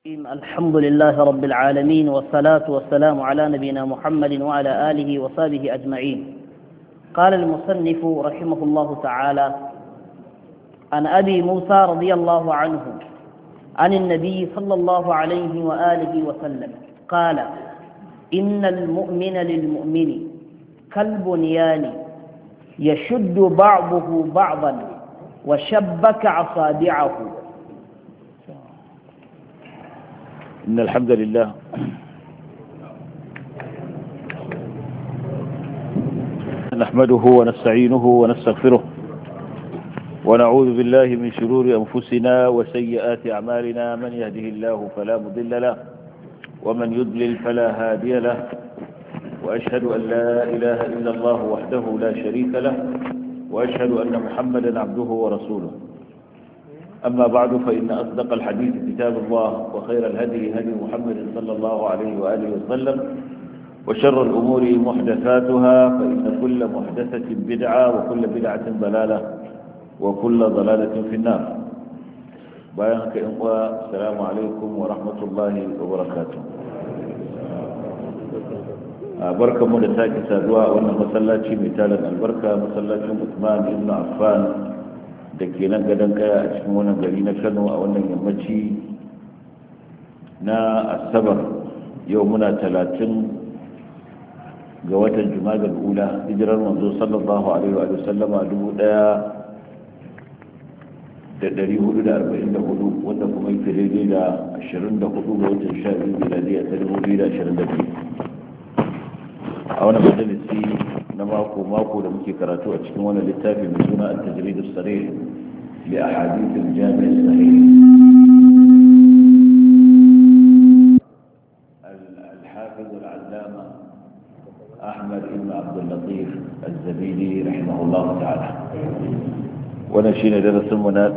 الحمد لله رب العالمين والصلاة والسلام على نبينا محمد وعلى آله وصحبه أجمعين. قال المصنف رحمه الله تعالى: عن أبي موسى رضي الله عنه عن النبي صلى الله عليه وآله وسلم قال: إن المؤمن للمؤمن كالبنيان يشد بعضه بعضا وشبك أصابعه. إن الحمد لله نحمده ونستعينه ونستغفره ونعوذ بالله من شرور أنفسنا وسيئات أعمالنا. من يهده الله فلا مضل له ومن يضلل فلا هادي له، وأشهد أن لا إله إلا الله وحده لا شريك له، وأشهد أن محمدا عبده ورسوله. أما بعد، فإن أصدق الحديث كتاب الله، وخير الهدي هدي محمد صلى الله عليه وآله وسلم، وشر الأمور محدثاتها، فإن كل محدثة بدعة وكل بدعة ضلالة وكل ضلالة في النار. بيانك إخوة، السلام عليكم ورحمة الله وبركاته. بركة مدساك سادوا وأن مسلاتي مثالا البركة مسلاتي عثمان بن عفان da ke nan gadon kaya a cikin wannan gari na Kano a wannan yammaci na Asabar. Yau muna 30 ga watan Jumadal Ula, hijirar manzo sallallahu alaihi wa sallama 1444, wanda kuma yake daidai da 24 ga watan 12 miladiya ta 2022. a wannan majalisi na mako da muke karatu a cikin wannan littafi mai suna at-tajrid as-sarih li ahadith al-jami' as-sahih al-hafiz al-allama Ahmad ibn Abd al-Latif az-Zabidi rahimahullah ta'ala. wannan shine darasin mu na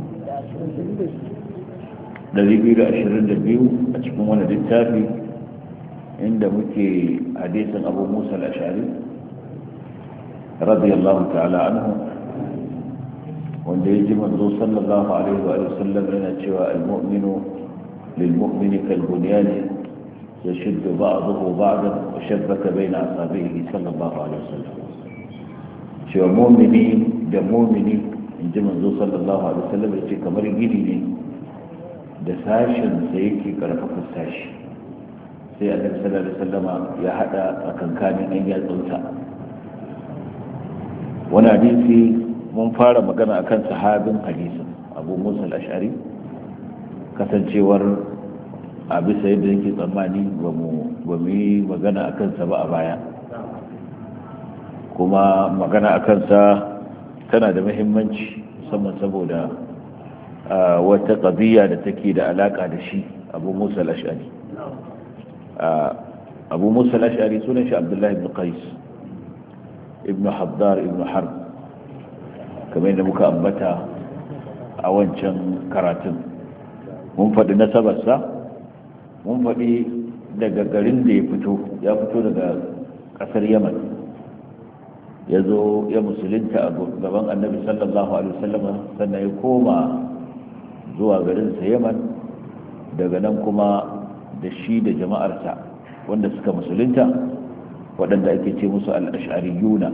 222 a cikin wannan littafi, inda muke hadisin Abu Musa al-Ash'ari radiyallahu ta'ala anhu, wanda ya ji manzo sallallahu alaihi wa sallam yana cewa al-mu'minu lil-mu'mini kal-bunyani yashuddu ba'dahu ba'dan wa shabbaka bayna asabihi sallallahu alaihi wa sallam. cewa mu'mini da mu'mini, in ji manzo sallallahu alaihi wa sallam, yace kamar gini ne da sashin sa yake karfafa sashi. sai annabi sallallahu alaihi wasallama ya hada tsakankanin ɗan yatsunsa. wani hadisi mun fara magana akan sahabin hadisin Abu Musa al-Ash'ari, kasancewar a bisa yadda yake tsammani ba mu yi magana akan sa ba a baya, kuma magana akan sa tana da muhimmanci musamman saboda wata qadiyya da take da alaka da shi Abu Musa al-Ash'ari. Abu Musa al-Ash'ari sunan shi Abdullah ibn Qais ibn Haddar ibn Harb, kamar yadda muka ambata a wancan karatun. mun faɗi nasabarsa, mun faɗi daga garin da ya fito daga ƙasar Yaman, ya zo ya musulunta a gaban annabi sallallahu alaihi wasallam, sannan ya koma zuwa garinsa Yaman. daga nan kuma da shi da jama'arsa wanda suka musulunta, waɗanda ake ce musu al-ash'ariyuna,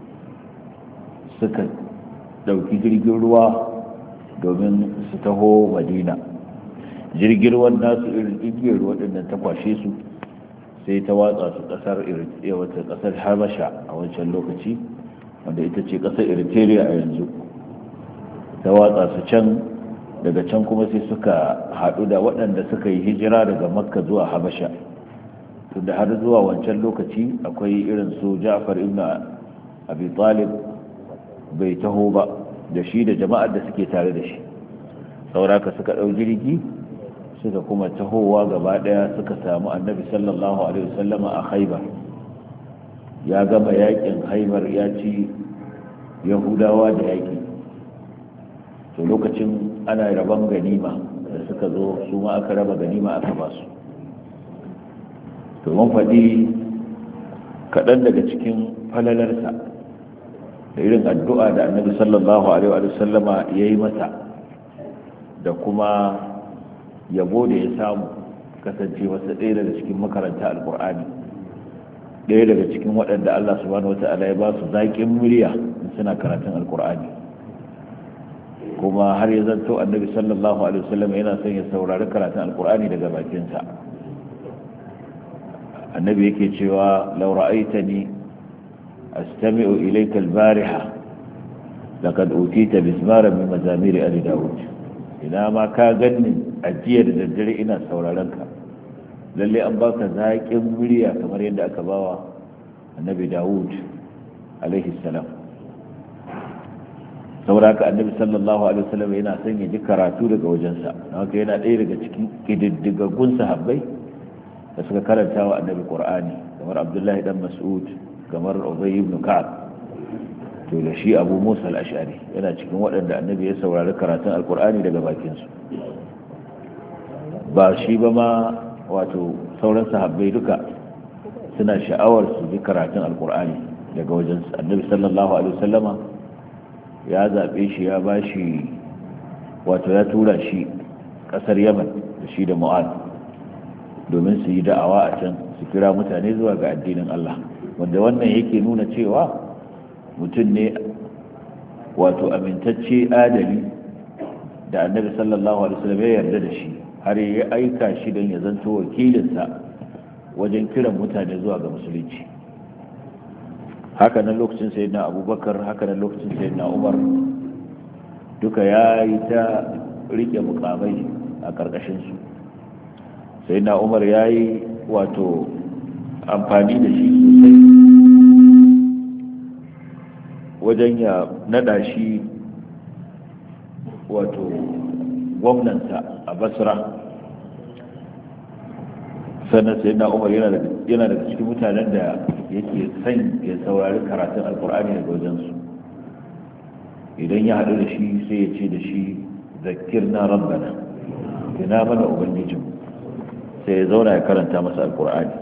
suka ɗauki jirgin ruwa domin su taho Madina. jirgin ruwan nasu irin igiyar ruwa ɗin ta kwashe su, sai ta watsa su ƙasar Habasha a wancan lokaci, wanda ita ce ƙasar Eritrea a yanzu. ta watsa su can, daga can kuma sai suka haɗu da waɗanda suka yi hijira daga Makka zuwa Habasha. tunda har zuwa wancan lokaci akwai irin su Ja'far ibn Abi Talib bai taho ba, da shi da jama'ar da suke tare da shi. sauraka suka ɗau jirgi suka kuma tahowa gaba ɗaya, suka samu annabi sallallahu alaihi wasallama a Khaibar. ya gama yakin Khaibar, ya ci Yahudawa da yaki. to lokacin ana raban ganima, da suka zo su ma aka raba ganima aka ba su. to mun faɗi kaɗan daga cikin falalarsa da irin addu'a da annabi sallallahu alaihi wa sallama ya yi masa, da kuma yabo da ya samu kasance wasa ɗaya daga cikin makaranta alkur'ani, ɗaya daga cikin waɗanda Allah subhanahu wata'ala ya ba su zaƙin murya suna karatun alkur'ani, kuma har ya zanto annabi sallallahu alaihi wasallam yana son ya saurari karatun alkur'ani daga bakinsa. annabi yake cewa law ra'aytani astami'u ilayka al-bariha laqad utita bismaran min mazamir ali daud. ina ma ka ganni ajiya da daddare ina sauraron ka, lalle an baka zaƙin murya kamar yadda aka bawa annabi Dawud alaihi salam. sauraka annabi sallallahu alaihi wasallam yana son ya ji karatu daga wajensa, haka yana ɗaya daga cikin kididdigaggun sahabbai da suka karanta wa annabi Qur'ani, kamar Abdullahi dan Mas'ud, kamar Ubay ibn Ka'ab, to da shi Abu Musa al-Ash'ari yana cikin waɗanda annabi ya saurari karatun alkur'ani daga bakinsu. ba shi ba ma, wato sauran sahabbai duka suna sha'awar su ji karatun alkur'ani daga wajen annabi sallallahu alaihi wasallama. Ya zaɓe shi, ya ba shi, wato ya tura shi ƙasar Yaman da shi da Mu'ad domin su yi da'awa a can, su kira mutane zuwa ga addinin Allah, wanda wannan yake nuna cewa mutum ne wato amintacce adali da annabi sallallahu alaihi wasallam ya yarda da shi, har ya aika shi don ya zanto wakilinsa wajen kiran mutane zuwa ga musulunci. haka nan lokacin sayyidina Abubakar, haka nan lokacin sayyidina Umar, duka ya yi ta rike mukamai a karkashin su. sayyidina Umar ya yi wato amfani da shi sosai wajen ya nada shi wato gwamnansa a Basra. sannan sayyidina Umar yana daga cikin mutanen da yake son ya saurari karatun alkur'ani daga wajensu. idan ya haɗu da shi sai ya ce da shi zakirna rabbana, tuna mana ubangijin, sai ya zauna ya karanta masa alkur'ani.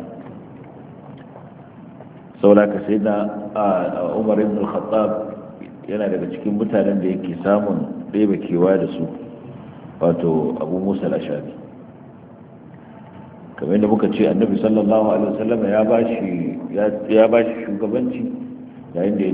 sauraka sai na Umar ibn al-Khattab yana daga cikin mutanen da yake samun ɗebe kewa da su, wato Abu Musa al-Ash'ari. kamar yadda muka ce annabi sallallahu alaihi wasallam ya ba shi shugabanci yayin da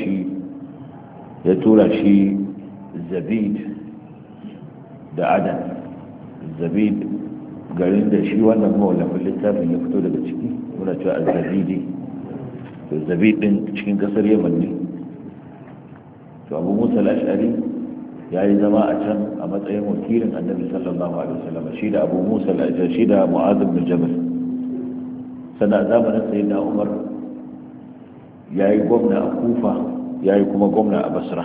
ya tura shi Zabid da Adan. Zabid garin da shi wannan mawallafin littafin ya fito daga ciki, muna cewa al-Zabidi. to Zabid din cikin kasar Yaman ne. to Abu Musa al-Ash'ari ya yi zama a can a matsayin wakilin annabi sallallahu alaihi wasallam, shi da Abu Musa al-Ash'ari, shi da Mu'adh bin Jabal. sannan zamanin sayyidina Umar ya yi gwamna a Kufa, ya yi kuma gwamna a Basra.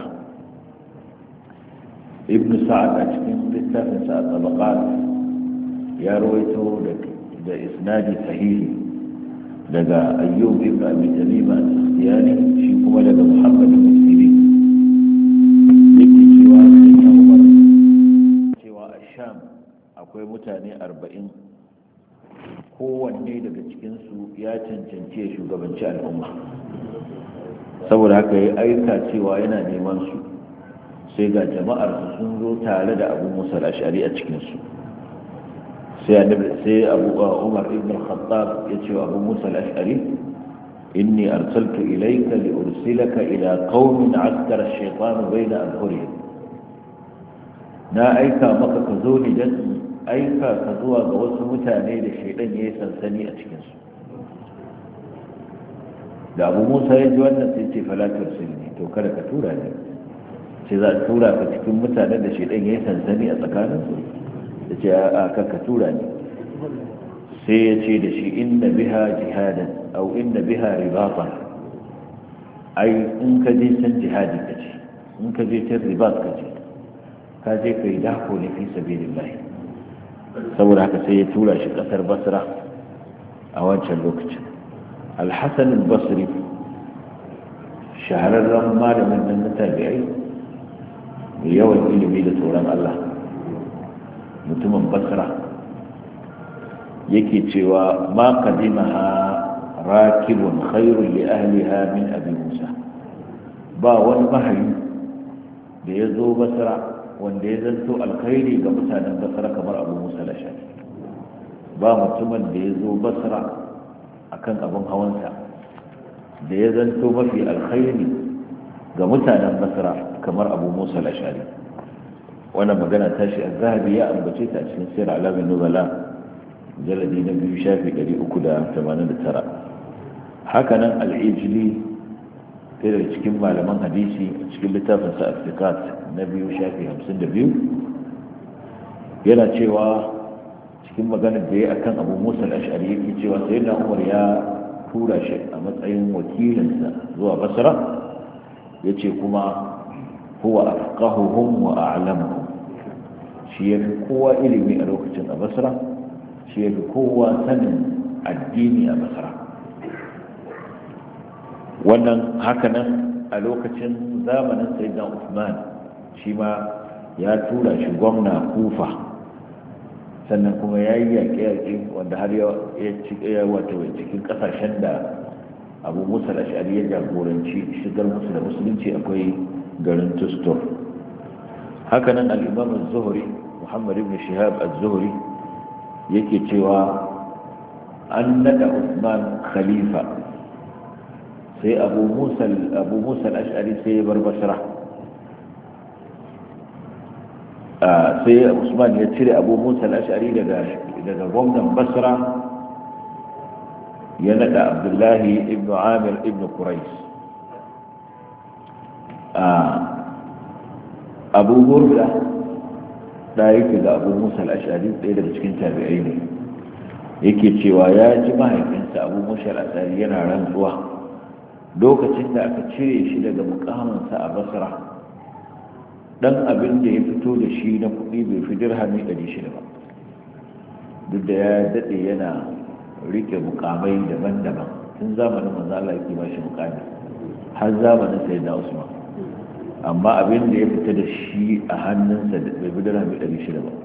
Ibn Sa'ad a cikin littafin sa Tabaqat ya rawaito da isnadi sahihi daga Ayyub ibn Abi Tamima al-Sakhtiyani, shi kuma daga Muhammad ibn Sirin, akwai mutane 40 kowanne daga cikinsu ya cancanci shugabanci al'umma. saboda haka ya aika cewa yana neman su, sai ga jama'ar sun zo tare da Abu Musa al-Ash'ari a cikinsu. sai Abu Umar ibn al-Khattab ya ce wa Abu Musa al-Ash'ari, inni arsaltu ilayka li ursilaka ila qaumin askara ash-shaytan bayna adhhurihim. na aika maka ka zo ne dan aika ka zuwa ga wasu mutane da shaidan ya yi sansani a cikinsu. da Abu Musa ya ji wannan sai ce falatar sulni, to kada ka tura ne, ce za a tura ka cikin mutanen da shaidan ya yi sansani a tsakaninsu, da ce a ka tura ne. sai ya ce da shi inna biha jihadan au inna biha ribatan, ai in ka je can jihadi ka ce, in ka je can ribat ka ce, ka je ka yi dako ne fi sabilillah. saboda haka sai ya tura shi kasar Basra a wancan lokacin. Al-Hasan al-Basri, shahararren malamin nan na tabi'ai mai yawan ilimi da tsoron Allah, mutumin Basra, yake cewa ma qadimaha rakibun khairun li ahliha min Abi Musa. ba wani mahayi da ya zo Basra wanda ya zanto alkhairi ga mutanen basra kamar abu musa al-ash'ari ba mutumin da ya zo basra akan abin hawansa da ya zanto mafi alkhairi ga mutanen basra kamar abu musa al-ash'ari. wannan magana tashi az-zahabi ya ambace ta cikin sirr alamin nubala jaladi na 2 shafi 389. hakanan al-ijli daga cikin malaman hadisi cikin littafin sa al-thiqat na 2 shafi 52 yana cewa cikin maganar da ya akan abu musa al-ash'ari yake cewa sayyidina umar ya tura shi a matsayin wakilinsa zuwa basra yace kuma huwa afqahuhum wa a'lamuhum, shi yafi kowa ilimi a lokacin a basra, shi yafi kowa sanin addini a basra. wannan hakanan a lokacin zamanin sayyidina Uthman shi ma ya tura shi gwamna Kufa, sannan kuma ya yi yaƙe-yaƙe wanda har ya wato cikin ƙasashen da abu musa al-ash'ari ya jagoranci shigar musu da musulunci akwai garin Tustur. hakanan al-imam az-zuhri Muhammad ibn Shihab az-Zuhri yake cewa an nada Uthman khalifa, sai abu musa al-ash'ari sai ya bar basra, sai Usman ya cire abu musa al-ash'ari daga gwamnan basra ya nada Abdullahi ibn Amir ibn Quraish. abu burda da yake ga abu musa al-ash'ari ɗaya daga cikin tabi'ai ne, yake cewa ya ji mahaifinsa abu musa al-ash'ari yana rantsuwa lokacin da aka cire shi daga mukaminsa a basra, dan abin da ya fito da shi na kuɗi bai fi dirhami 600 ba, duk da ya daɗe yana rike mukamai daban-daban tun zamanin manzo Allah yake ba shi mukami har zamanin sayyidina Usman, amma abin da ya fita da shi a hannunsa da bai fi dirhami 600 ba.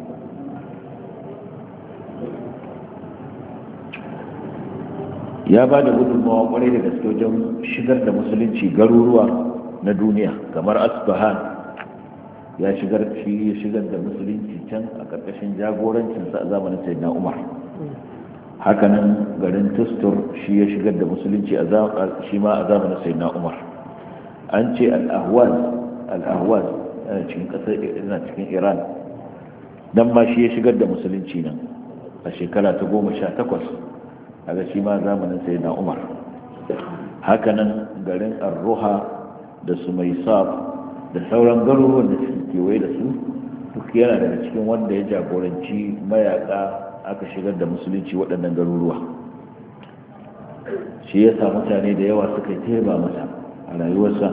ya ba da gudunmawa kwarai da gaske wajen shigar da musulunci garuruwa na duniya kamar Asbahan, ya shigar da musulunci can a ƙarƙashin jagorancinsa a zamanin sayyidina Umar. hakanan garin Tustur shi ya shigar da musulunci shi ma a zamanin sayyidina Umar. an ce al-ahwaz cikin ƙasar cikin Iran dan ma shi ya shigar da musulunci nan a shekara ta 18 kaga shi ma zamanin sayyidina Umar. hakanan garin Ar-Ruha da Sumaysar da sauran garuruwan da suke kewaye da su duk yana daga cikin wanda ya jagoranci mayaka aka shigar da musulunci waɗannan garuruwa. shi ya sa mutane da yawa suka teba masa a rayuwarsa.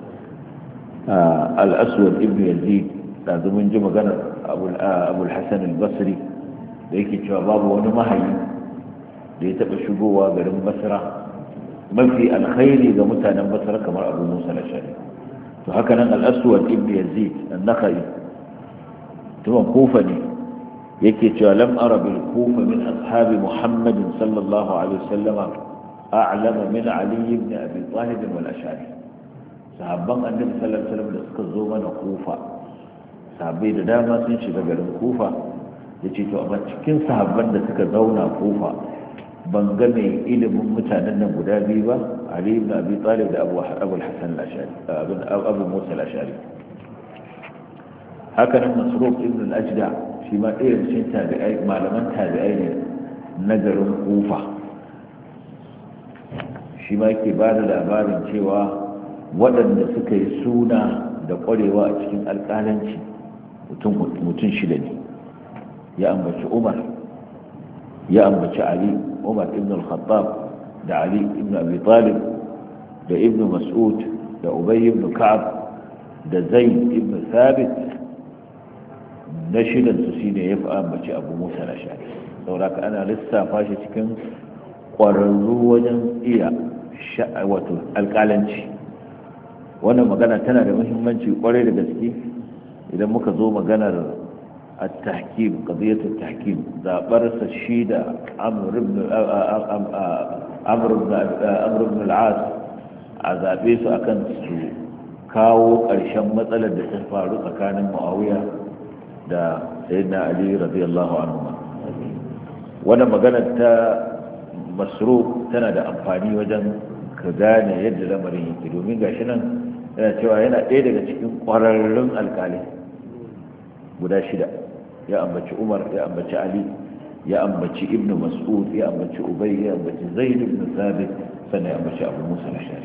al-Aswad ibn Yazid da zumun ji maganar Abul Hasan al-Basri da yake cewa babu wani mahayi da ya taɓa shigowa garin Basra mafi alkhairi ga mutanen Basra kamar Abu Musa al-Ash'ari. to haka nan al-Aswad ibn Yazid an-Nakhai tuwan Kufa ne, yake cewa lam ara bil Kufa min ashabi Muhammad sallallahu alaihi wasallam a'lama min Ali ibn Abi Talib wal Ash'ari. sahabban annabi sallallahu alaihi wasallam da suka zo mana Kufa, sahabbai da dama sun shiga garin Kufa, yace to amma cikin sahabban da suka zauna Kufa ban ga mai ilimin mutanen nan guda biyu ba, Ali ibn Abi Talib da Abu Hasan al-Ash'ari, Abu Musa al-Ash'ari. haka nan Masruq ibn al-Ajda shi ma ɗaya cikin tabi'ai, malaman tabi'ai ne na garin Kufa. shi ma yake ba da labarin cewa waɗanda suka yi suna da ƙwarewa a cikin alƙalanci mutum shida ne. ya ambaci Umar, ya ambaci Ali, Umar ibn al-Khattab da Ali ibn Abi Talib da ibn Mas'ud da Ubay ibn Ka'ab da Zayd ibn Thabit. na shidan su shine ya fi ambaci Abu Musa al-Ash'ari. sauraka ana lissafa shi cikin ƙwararru wajen iya wato alƙalanci. wannan magana tana da muhimmanci ƙwarai da gaske idan muka zo maganar التحكيم قضية التحكيم برس الشيدة عمرو بن العاص عذابيس أكن kawo ƙarshen matsalar da ta faru tsakanin Muawiya da Sayyidina Ali radiyallahu anhu. Wannan magana ta Masruq tana da amfani wajen ka gane yadda lamarin yake, domin gashi nan yana cewa yana ɗaya daga cikin ƙwararrun alƙali guda 6. Ya ambaci Umar, ya ambaci Ali, ya ambaci Ibn Mas'ud, ya ambaci Ubay, ya ambaci Zaid ibn Thabit, sannan ya ambaci Abu Musa al-Ash'ari.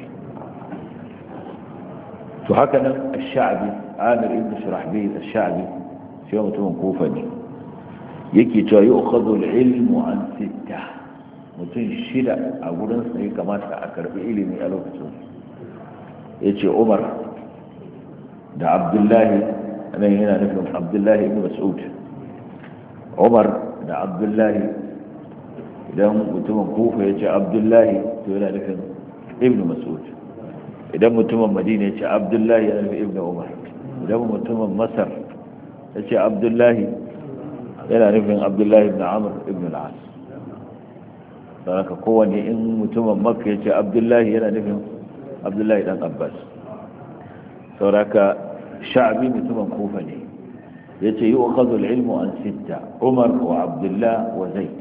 To haka nan Ash-Sha'bi, Amir ibn Shurahbil Ash-Sha'bi, shi mutumin Kufa ne, yake cewa yu'khadhu al-ilmu an 6. mutum 6 a gurin sa ya kamata a karbi ilimi a lokacin. Yace Umar da Abdullahi, nan yana nufin Abdullahi ibn Mas'ud. Umar da Abdullahi, idan mutumin Kufa ya ce Abdullahi to yana nufin ibn Mas'ud. Idan mutumin Madina ya ce Abdullahi yana nufin ibn Umar. Idan mutumin Masar ya ce Abdullahi yana nufin Abdullahi ibn Amr ibn al-As. Saboda kowane in mutumin Makka ya ce Abdullahi yana nufin Abdullahi dan Abbas. Saboda Sha'bi mutumin Kufa ne. yace yu'khadhu al-ilmu an 6: Umar wa Abdullah wa Zaid.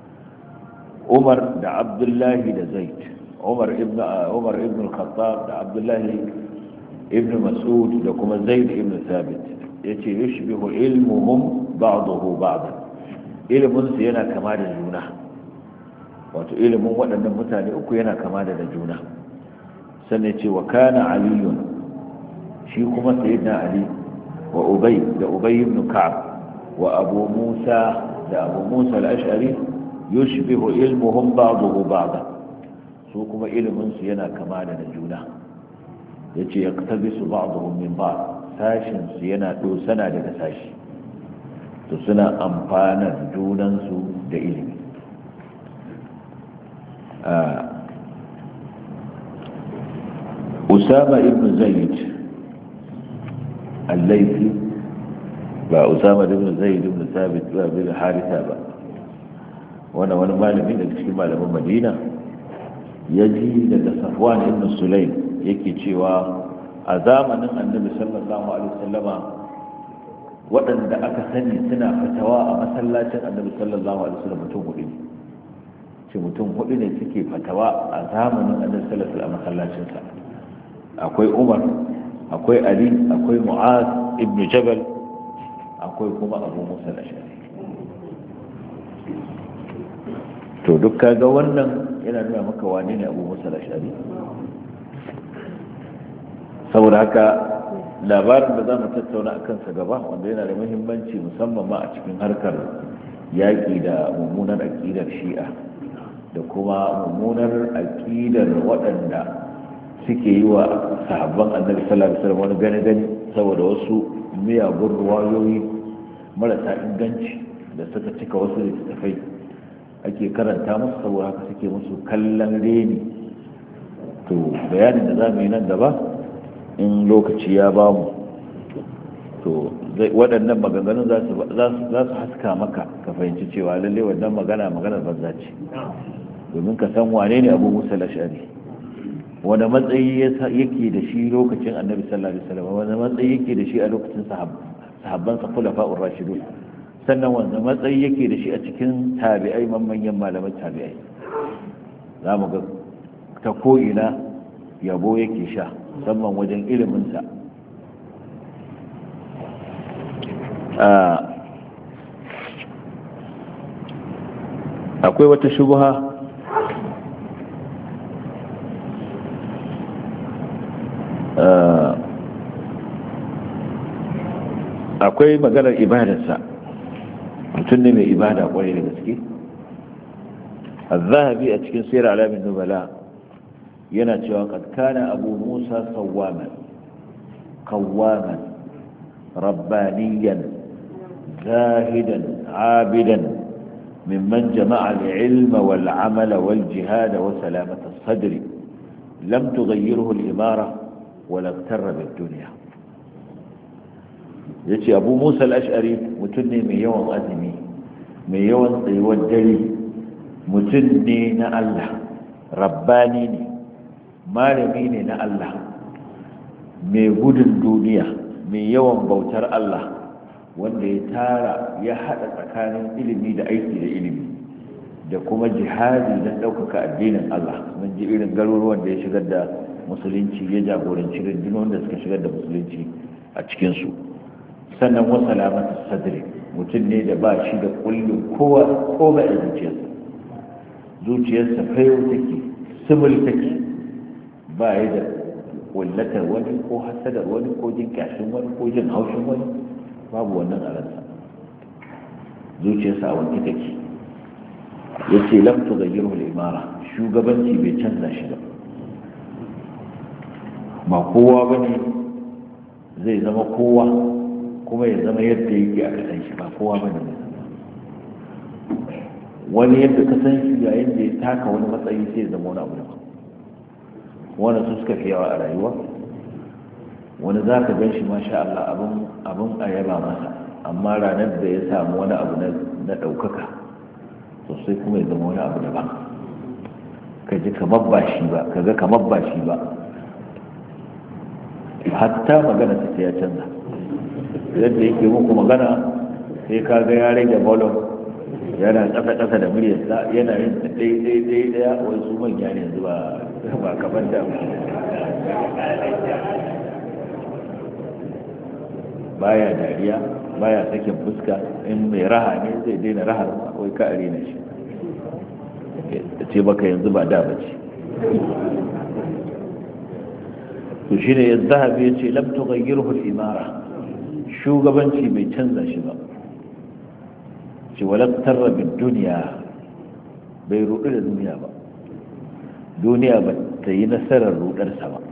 Umar da Abdullah da Zaid. Umar ibn al-Khattab da Abdullah ibn Mas'ud da kuma Zaid ibn Thabit. Yace yushbihu ilmuhum ba'dahu ba'dan. Ilmun su yana kama da juna. Wato ilimin waɗannan mutane uku yana kama da juna. Sannan ce wa kana aliyun, shi kuma sayyidina Ali wa Ubay da Ubay ibn Ka'ab wa Abu Musa da Abu Musa al-Ash'ari yushbihu ilmuhum ba'dahu ba'dan. Su kuma ilimin su yana kama da juna. Yace yaqtabisu ba'dhum min ba'd, sashin su yana dosana daga sashi, to suna amfanar junan su da ilimi. Usama ibn Zaid al-Laythi, ba Usama ibn Zaid ibn Thabit ba bin Haritha ba, wani malami daga cikin malaman Madina, yaji daga Safwan ibn Sulaym yake cewa a zamanin Annabi sallallahu alaihi wasallama waɗanda aka sani suna fatawa a masallacin Annabi sallallahu alaihi wasallam mutum hudu ne. Ce mutum hudu ne suke fatawa a zamanin Annabi sallallahu alaihi wasallam a masallacinsa. Akwai Umar, akwai Ali, akwai Mu'az ibn Jabal, akwai kuma Abu Musa al-Ash'ari. To duk kaga wannan yana nuna maka wane ne Abu Musa al-Ash'ari. Saboda haka labarin da za mu tattauna a kansa gaba, wanda yana da muhimmanci musamman ma a cikin harkar yaƙi da mummunar aƙidar Shi'a da kuma mummunar aƙidar waɗanda suke yi wa sahabban Annabi sallallahu alaihi wasallam wani gane saboda wasu miyagun ruwayoyi marasa inganci da suka cika wasu littattafai ake karanta musu, saboda haka suke musu kallon reni. To bayanin da za mu yi nan gaba in lokaci ya ba mu, to waɗannan maganganun za su haska maka ka fahimci cewa lalle wannan maganar banza ce, domin ka san wane ne Abu Musa al-Ash'ari, wani matsayi yake da shi lokacin Annabi sallallahu alaihi wasallam, wani matsayi yake da shi a lokacin sahabban sa khulafa'ur rashidun, sannan wani matsayi yake da shi a cikin tabi'ai, manyan malaman tabi'ai. Za mu ga ta ko'ina yabo yake sha, musamman wajen iliminsa. Akwai wata shubha akwai maganar ibadarsa, mutum ne mai ibada kwarai da gaske. Az-Zahabi a cikin Siyar Alamin Nubala yana cewa qad kana Abu Musa sawwaman qawwaman rabbaniyan zahidan abidan mimman jama'a al-ilm wal-amal wal-jihad wa salamat as-sadr lam tughayyirhu al-imara wa lam tarra bid-dunya. Yace Abu Musa al-Ash'ari mutum ne mai yawan azumi, mai yawan tsayuwar dare, mutum ne na Allah, rabbani ne, malami ne na Allah, mai gudun duniya mai yawan bautar Allah wanda ya tara ya haɗa tsakanin ilimi da aiki da ilimi da kuma jihadi don ɗaukaka addinin Allah. mun ji irin garuruwan da ya shigar da musulunci, ya jagoranci rundunar da suka shigar da musulunci a cikinsu. Sannan wasu alamatu sadri, mutum ne da ba shi da kullum ko ba a zuciyarsa fayo take, simul take, ba ya da kullatar wani ko hasadar wani ko jin kyashin wani ko jin haushin wani, babu wannan a ransa. zuciyarsa a wanke take. ya ce lamtu ga girhul imara, shugabanci bai canza shi ba kowa ba ne zai zama kowa kuma ya zama yadda yake a kasan shi, ba kowa ba ne wani yadda ka san shi yayin da ya taka wani matsayi sai ya zama wani abu da wani su suka fi yawa a rayuwa. wani za ka gan shi masha Allah abin a yaba masa, amma ranar da ya samu wani abu na ɗaukaka sosai kuma ya zama wani abu daban, ka ji kamar ba shi ba, ka ga kamar ba shi ba, hatta magana ta ya canza. yadda yake muku magana sai ka ga ya rage bolon, yana ƙasa da muryarsa, yana yin ɗaya wai su manya ne yanzu ba kamar da baya dariya, baya sakin fuska. in mai raha ne zai daina rahar wai ka arena shi, ce baka yanzu ba da bace. to shine az-Zahabi yace lam tughayyirhu al-imara, shugabanci bai canza shi ba. ce wala tarra bid dunya, bai rudu da duniya ba, duniya ba ta yi nasarar rudarsa ba.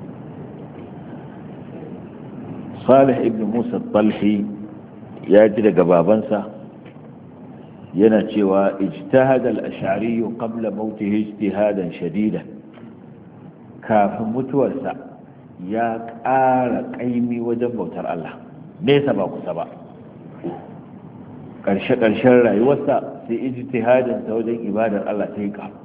Salih ibn Musa Talhi ya ji daga babansa yana cewa ijtahada al-ash'ari qabla mautihi ijtihadan shadidan, kafin mutuwarsa ya ƙara ƙaimi wajen bautar Allah, nesa ba kusa ba. ƙarshen rayuwarsa sai ijtihadinsa wajen ibadar Allah ta yi ƙaru.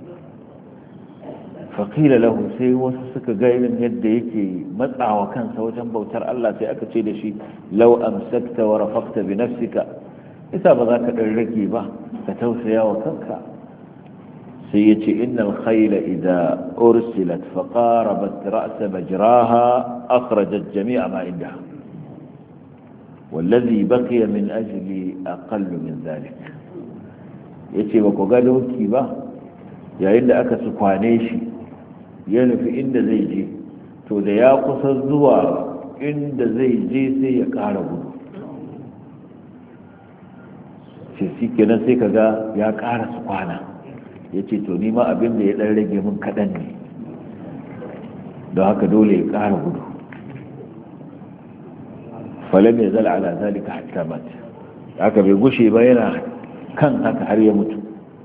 faƙila lahu, sai wasu suka ga irin yadda yake matsawa kansa wajen bautar Allah, sai aka ce da shi lau amsakta wa rafaqta bi nafsika, isa ba za ka ɗan rage ba ka tausaya wa kanka. sai ya ce innal khayla idza ursilat fa qarabat ra'sa majraha akhrajat jami'a ma indaha wallazi baqiya min ajli aqall min dhalik. yace ba ku ga doki ba yayin da aka su kwane shi ya nufi inda zai je, to da ya kusa zuwa inda zai je sai ya ƙara gudu. shi kenan sai kaga ya ƙara su kwana. ya ce to nima abin da ya ɗan rage min kaɗan ne, don haka dole ya ƙara gudu. falam ya zala ala zalika hatta mat, haka bai gushe ba yana kan haka har ya mutu.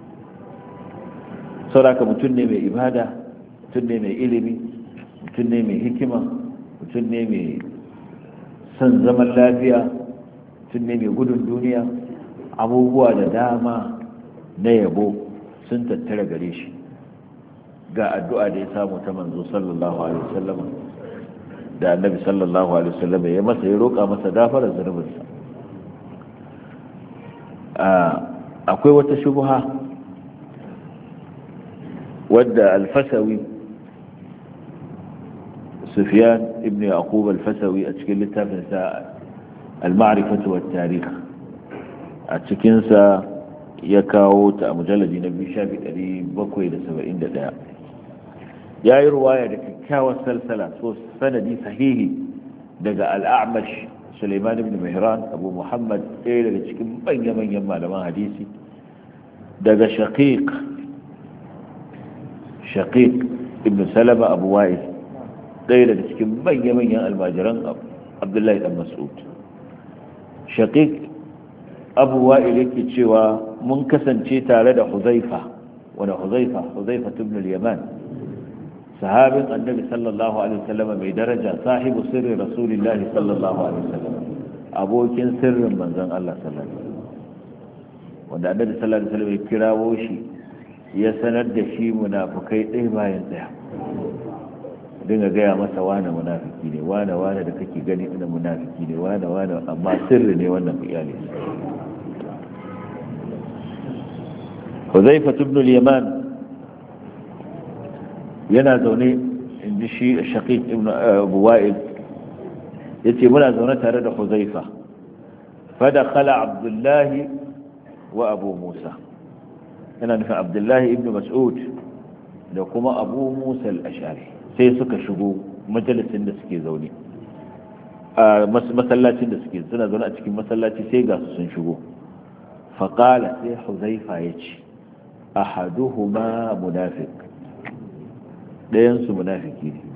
saboda mutum ne mai ibada, mutum ne mai ilimi, mutum ne mai hikima, mutum ne mai son zaman lafiya, mutum ne mai gudun duniya. abubuwa da dama na yabo sun tattara gare shi. ga addu'a da ya samu ta manzo sallallahu alaihi wasallam, da annabi sallallahu alaihi wasallam ya masa, ya roƙa masa gafarar zunubinsa. akwai wata shubha wadda al-Fasawi, Sufyan ibn Yaqub al-Fasawi a cikin littafinsa al-Ma'rifatu wat-Tarikh, a cikinsa ya kawo ta a mujalladi na 2771. ya yi ruwaya da kyakkyawar salsala, so sanadi sahihi daga al-A'mash Sulaiman ibn Mihran Abu Muhammad, ɗaya daga cikin manya-manyan malaman hadisi, daga Shaqiq ibn Salama Abu Wa'il, ɗaya daga cikin manya-manyan almajiran Abdullahi dan Mas'ud. Shaqiq Abu Wa'il yake cewa mun kasance tare da Huzaifa ibn al-Yaman, sahabin annabi sallallahu alaihi wasallam mai daraja, sahibu sirri rasulillahi sallallahu alaihi wasallam, abokin sirrin manzon Allah sallallahu alaihi wasallam, wanda annabi sallallahu alaihi wasallam ya kirawo shi ya sanar da shi munafikai ɗaya bayan ɗaya. dinga gaya masa wane munafiki ne, wane da kake gani ina munafiki ne, wane amma sirri ne wannan iyali. Huzaifa ibn al-Yaman yana zaune inji shi Shaqiq ibn Abu Wa'il yace muna zaune tare da Huzaifa fa dakhala Abdullah wa Abu Musa, yana nufin Abdullah ibn Mas'ud da kuma Abu Musa al-Ash'ari, sai suka shigo majalisin da suke zaune a masallacin da suke suna zaune a cikin masallaci, sai ga su sun shigo. Faqala, sai Huzaifa yace ahaduhuma munafiq, dayan su munafiki ne.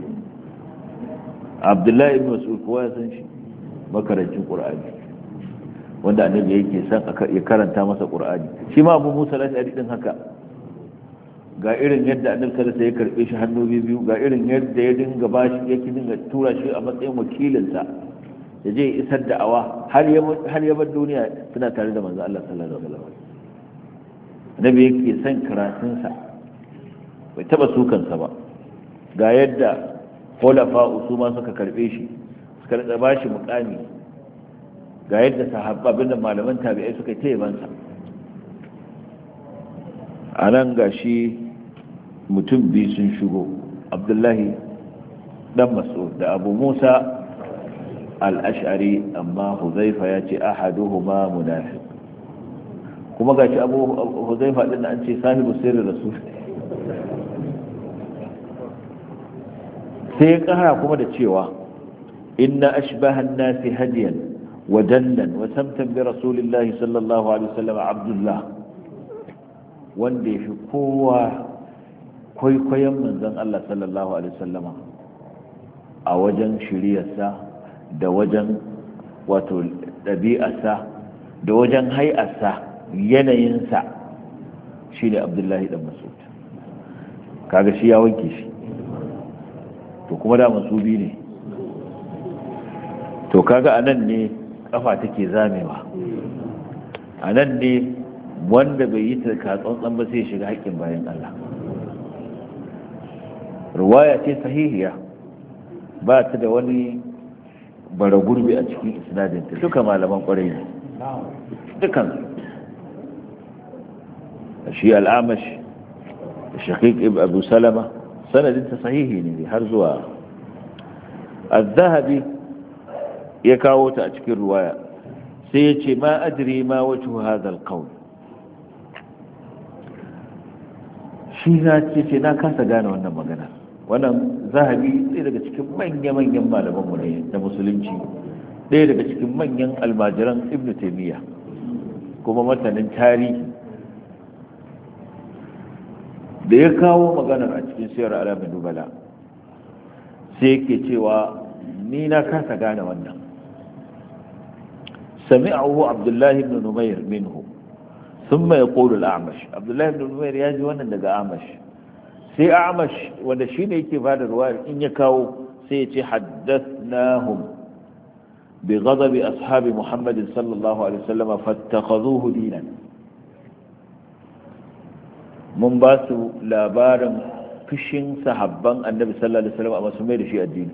Abdullahi ibn Mas'ud kowa ya san shi, makarancin Qur'ani wanda annabi yake san ya karanta masa Qur'ani. Shi ma Abu Musa al-Ash'ari din haka, ga irin yadda annabi sallallahu alaihi wasallam ya karbe shi hannu biyu, ga irin yadda ya dinga bashi yake dinga tura shi a matsayin wakilinsa ya je isar da awa har ya bar duniya suna tare da manzo Allah sallallahu alaihi wasallam. Annabi yake san karatunsa, bai taba sukansa ba. Ga yadda khulafa usuma suka karbe shi, suka rika bashi mukami, ga yadda sahabban da malaman tabi'ai suka yi yabansa. A nan ga shi mutum biyu sun shigo, Abdullahi dan Mas'ud da Abu Musa al-Ash'ari, amma Huzaifa ya ce ahaduhuma munafiq. Kuma ga shi Abu Huzaifa din an ce sahibu sirri rasul. Sai ya kara kuma da cewa inna ashbaha an-nasi hadiyan wa jannan wa samtan bi rasulillahi sallallahu alaihi wasallam Abdullah, wanda ya fi kowa kwaikwayon manzon Allah sallallahu alaihi wasallama a wajen shiriyarsa da wajen wato ɗabi'arsa da wajen hai'arsa, yanayinsa, shi ne Abdullahi dan Mas'ud. Kaga shi ya wanke shi, to kuma da masubi ne, to kaga anan ne kafa take zamewa, anan ne wanda bai yi tsantsan ba sai shiga haƙƙin bayan Allah. Ruwaya ce sahihiya, ba ta da wani bara gurbi a cikin isnadinta, duka malaman ƙwarai ne, dukan shi al'amash da shaqiq ibn Abu Salama sanadinta sahihi ne har zuwa az-Zahabi ya kawo ta a cikin ruwaya, sai ya ce ma adri ma wajhu hadha al-qawl. Shi na ce na kasa gane wannan magana. Wannan Zahabi ɗaya daga cikin manya-manyan malamanmu ne na musulunci, ɗaya daga cikin manyan almajiran Ibn Taymiyyah, kuma masanin tarihi, da ya kawo maganar a cikin Siyar Alamin Nubala sai yake cewa ni na kasa gane wannan. Sami'ahu Abdullahi ibn Numayr minhu ثم يقول الأعمش. عبد الله بن نمير يجي وانا دقى أعمش، سي أعمش وانا شيني كيف هذا الرواية إن يكاو سيتي حدثناهم بغضب أصحاب محمد صلى الله عليه وسلم فاتخذوه دينا. من باسو لابارا فشين صحبان النبي صلى الله عليه وسلم أما سمير شيء الدين.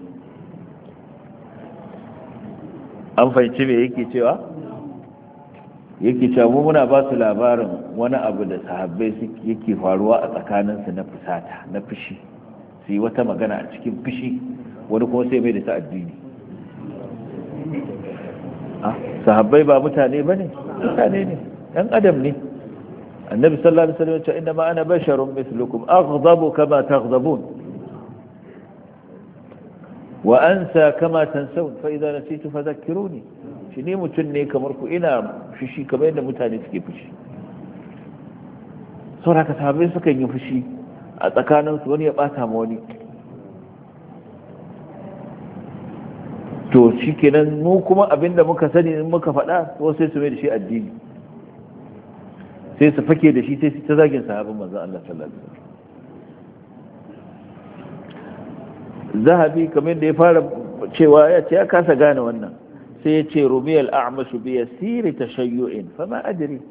أم فانتبه هيكي تيوا yake cewa muna ba su labarin wani abu da sahabbai yake faruwa a tsakaninsu na fusata, na fushi, su yi wata magana a cikin fushi, wani kuma sai mai da ta addini. Sahabbai ba mutane ba ne? Mutane ne, ɗan adam ne. Annabi sallallahu alaihi wasallam ya ce inna ma ana basharun mislukum aghdabu kama taghdabun wa ansa kama tansawun fa idza nasitu fadhakkiruni. Shi ne mutum ne kamar ku, ina fushi kamar yadda mutane suke fushi. sau haka sahabbai sukan yi fushi a tsakaninsu, wani ya bata ma wani. To shi kenan mu kuma abinda muka sani in muka faɗa ko sai su mai da shi addini, sai su fake da shi, sai su ta zagin sahabin manzon Allah sallallahu alaihi wasallam. Zahabi kamar da ya fara cewa ya ce ya kasa gane wannan, sai ya ce rumiyal a'mashu bi yasiri tashayyu'in fama adri,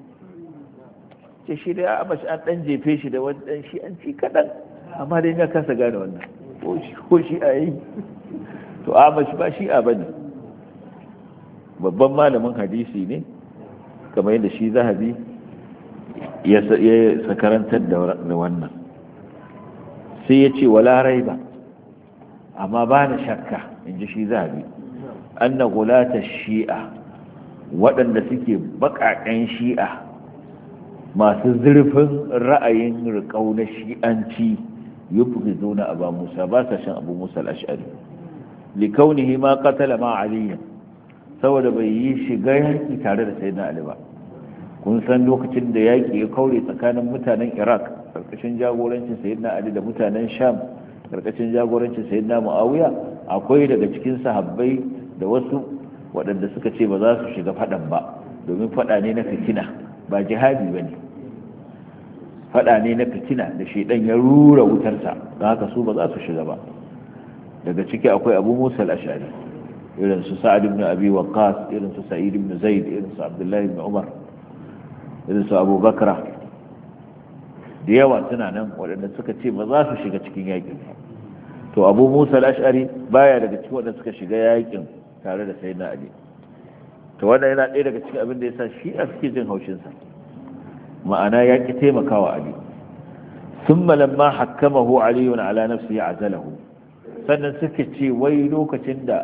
shi da ya amashi an dan jefe shi da wani dan shi an ci kadan, amma dai ya kasa gane wannan ko shi'a yi to Amash ba shi'a bane, babban malamin hadisi ne kamar yadda shi Zahabi ya sakarantar da wannan. Sai ya ce wala raiba, amma ba na shakka in ji shi Zahabi, anna gulata shi'a, waɗanda suke baƙaƙen shi'a masu zurfin ra'ayin riƙau na shi'anci, yubghiduna Aba Musa, ba sa shan Abu Musa al-Ash'ari likaunihi ma qatala ma Ali, saboda bai yi shiga yaki tare da Sayyidina Ali ba. Kun san lokacin da yaki ya kaure tsakanin mutanen Iraq karkashin jagorancin Sayyidina Ali da mutanen Sham karkashin jagorancin Sayyidina Muawiya, akwai daga cikin sahabbai da wasu waɗanda suka ce ba za su shiga faɗan ba, domin faɗa ne na fitina ba jihadi ba ne, faɗa ne na fitina da shaidan ya rura wutarsa, don haka su ba za su shiga ba. Daga ciki akwai Abu Musa al-Ash'ari, irin su Sa'ad ibn Abi Waqqas, irin su Sa'id ibn Zaid, irin su Abdullah ibn Umar, irin su Abu Bakra, da yawa suna nan waɗanda suka ce ba za su shiga cikin yakin. To Abu Musa al-Ash'ari baya daga cikin waɗanda suka shiga yakin tare da Sayyidina Ali. To wannan yana ɗaya daga cikin abin da yasa shi a suke jin haushinsa, ma'ana ya ki taimakawa Ali. Thumma lamma hakkamahu Ali ala nafsihi azalahu, sannan suka ce wai lokacin da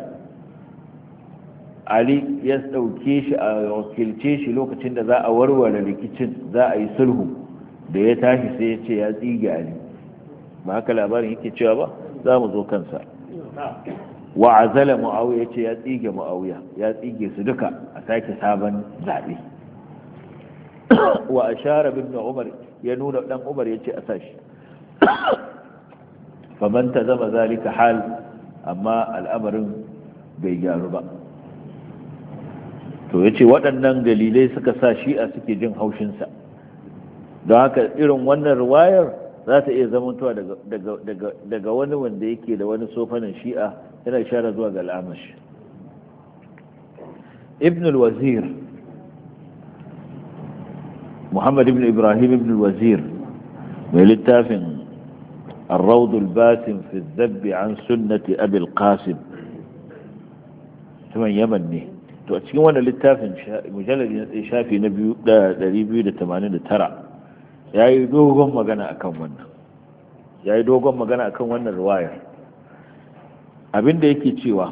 Ali ya dauke shi a wakilce shi lokacin da za a warware rikicin, za a yi sulhu, da ya tashi sai ya ce ya tsige Ali. Ba haka labarin yake cewa ba, za mu zo kansa. Wa azala Muawiya, ya ce ya tsige Muawiya, ya tsige su duka, a sake sabon zaɓe. Wa ashara ibn Umar, ya nuna dan Umar ya ce a sashi. Faman ta zama zalika hal, amma al'amarin bai gyaru ba. To ya ce waɗannan dalilai suka sa shi'a suke jin haushinsa, don haka irin wannan ruwayar za ta iya zamantowa daga wani wanda yake da wani sofanin shi'a, yana ishara zuwa ga al'amash. Ibn al-Wazir, Muhammad ibn Ibrahim ibn al-Wazir, mai littafin الروض الباسم في الذب عن سنة أبي القاسم ثم يمني. to a cikin wannan littafin mujalladi na shafi na 289 yayi dogon magana akan wannan riwayar. Abinda yake cewa,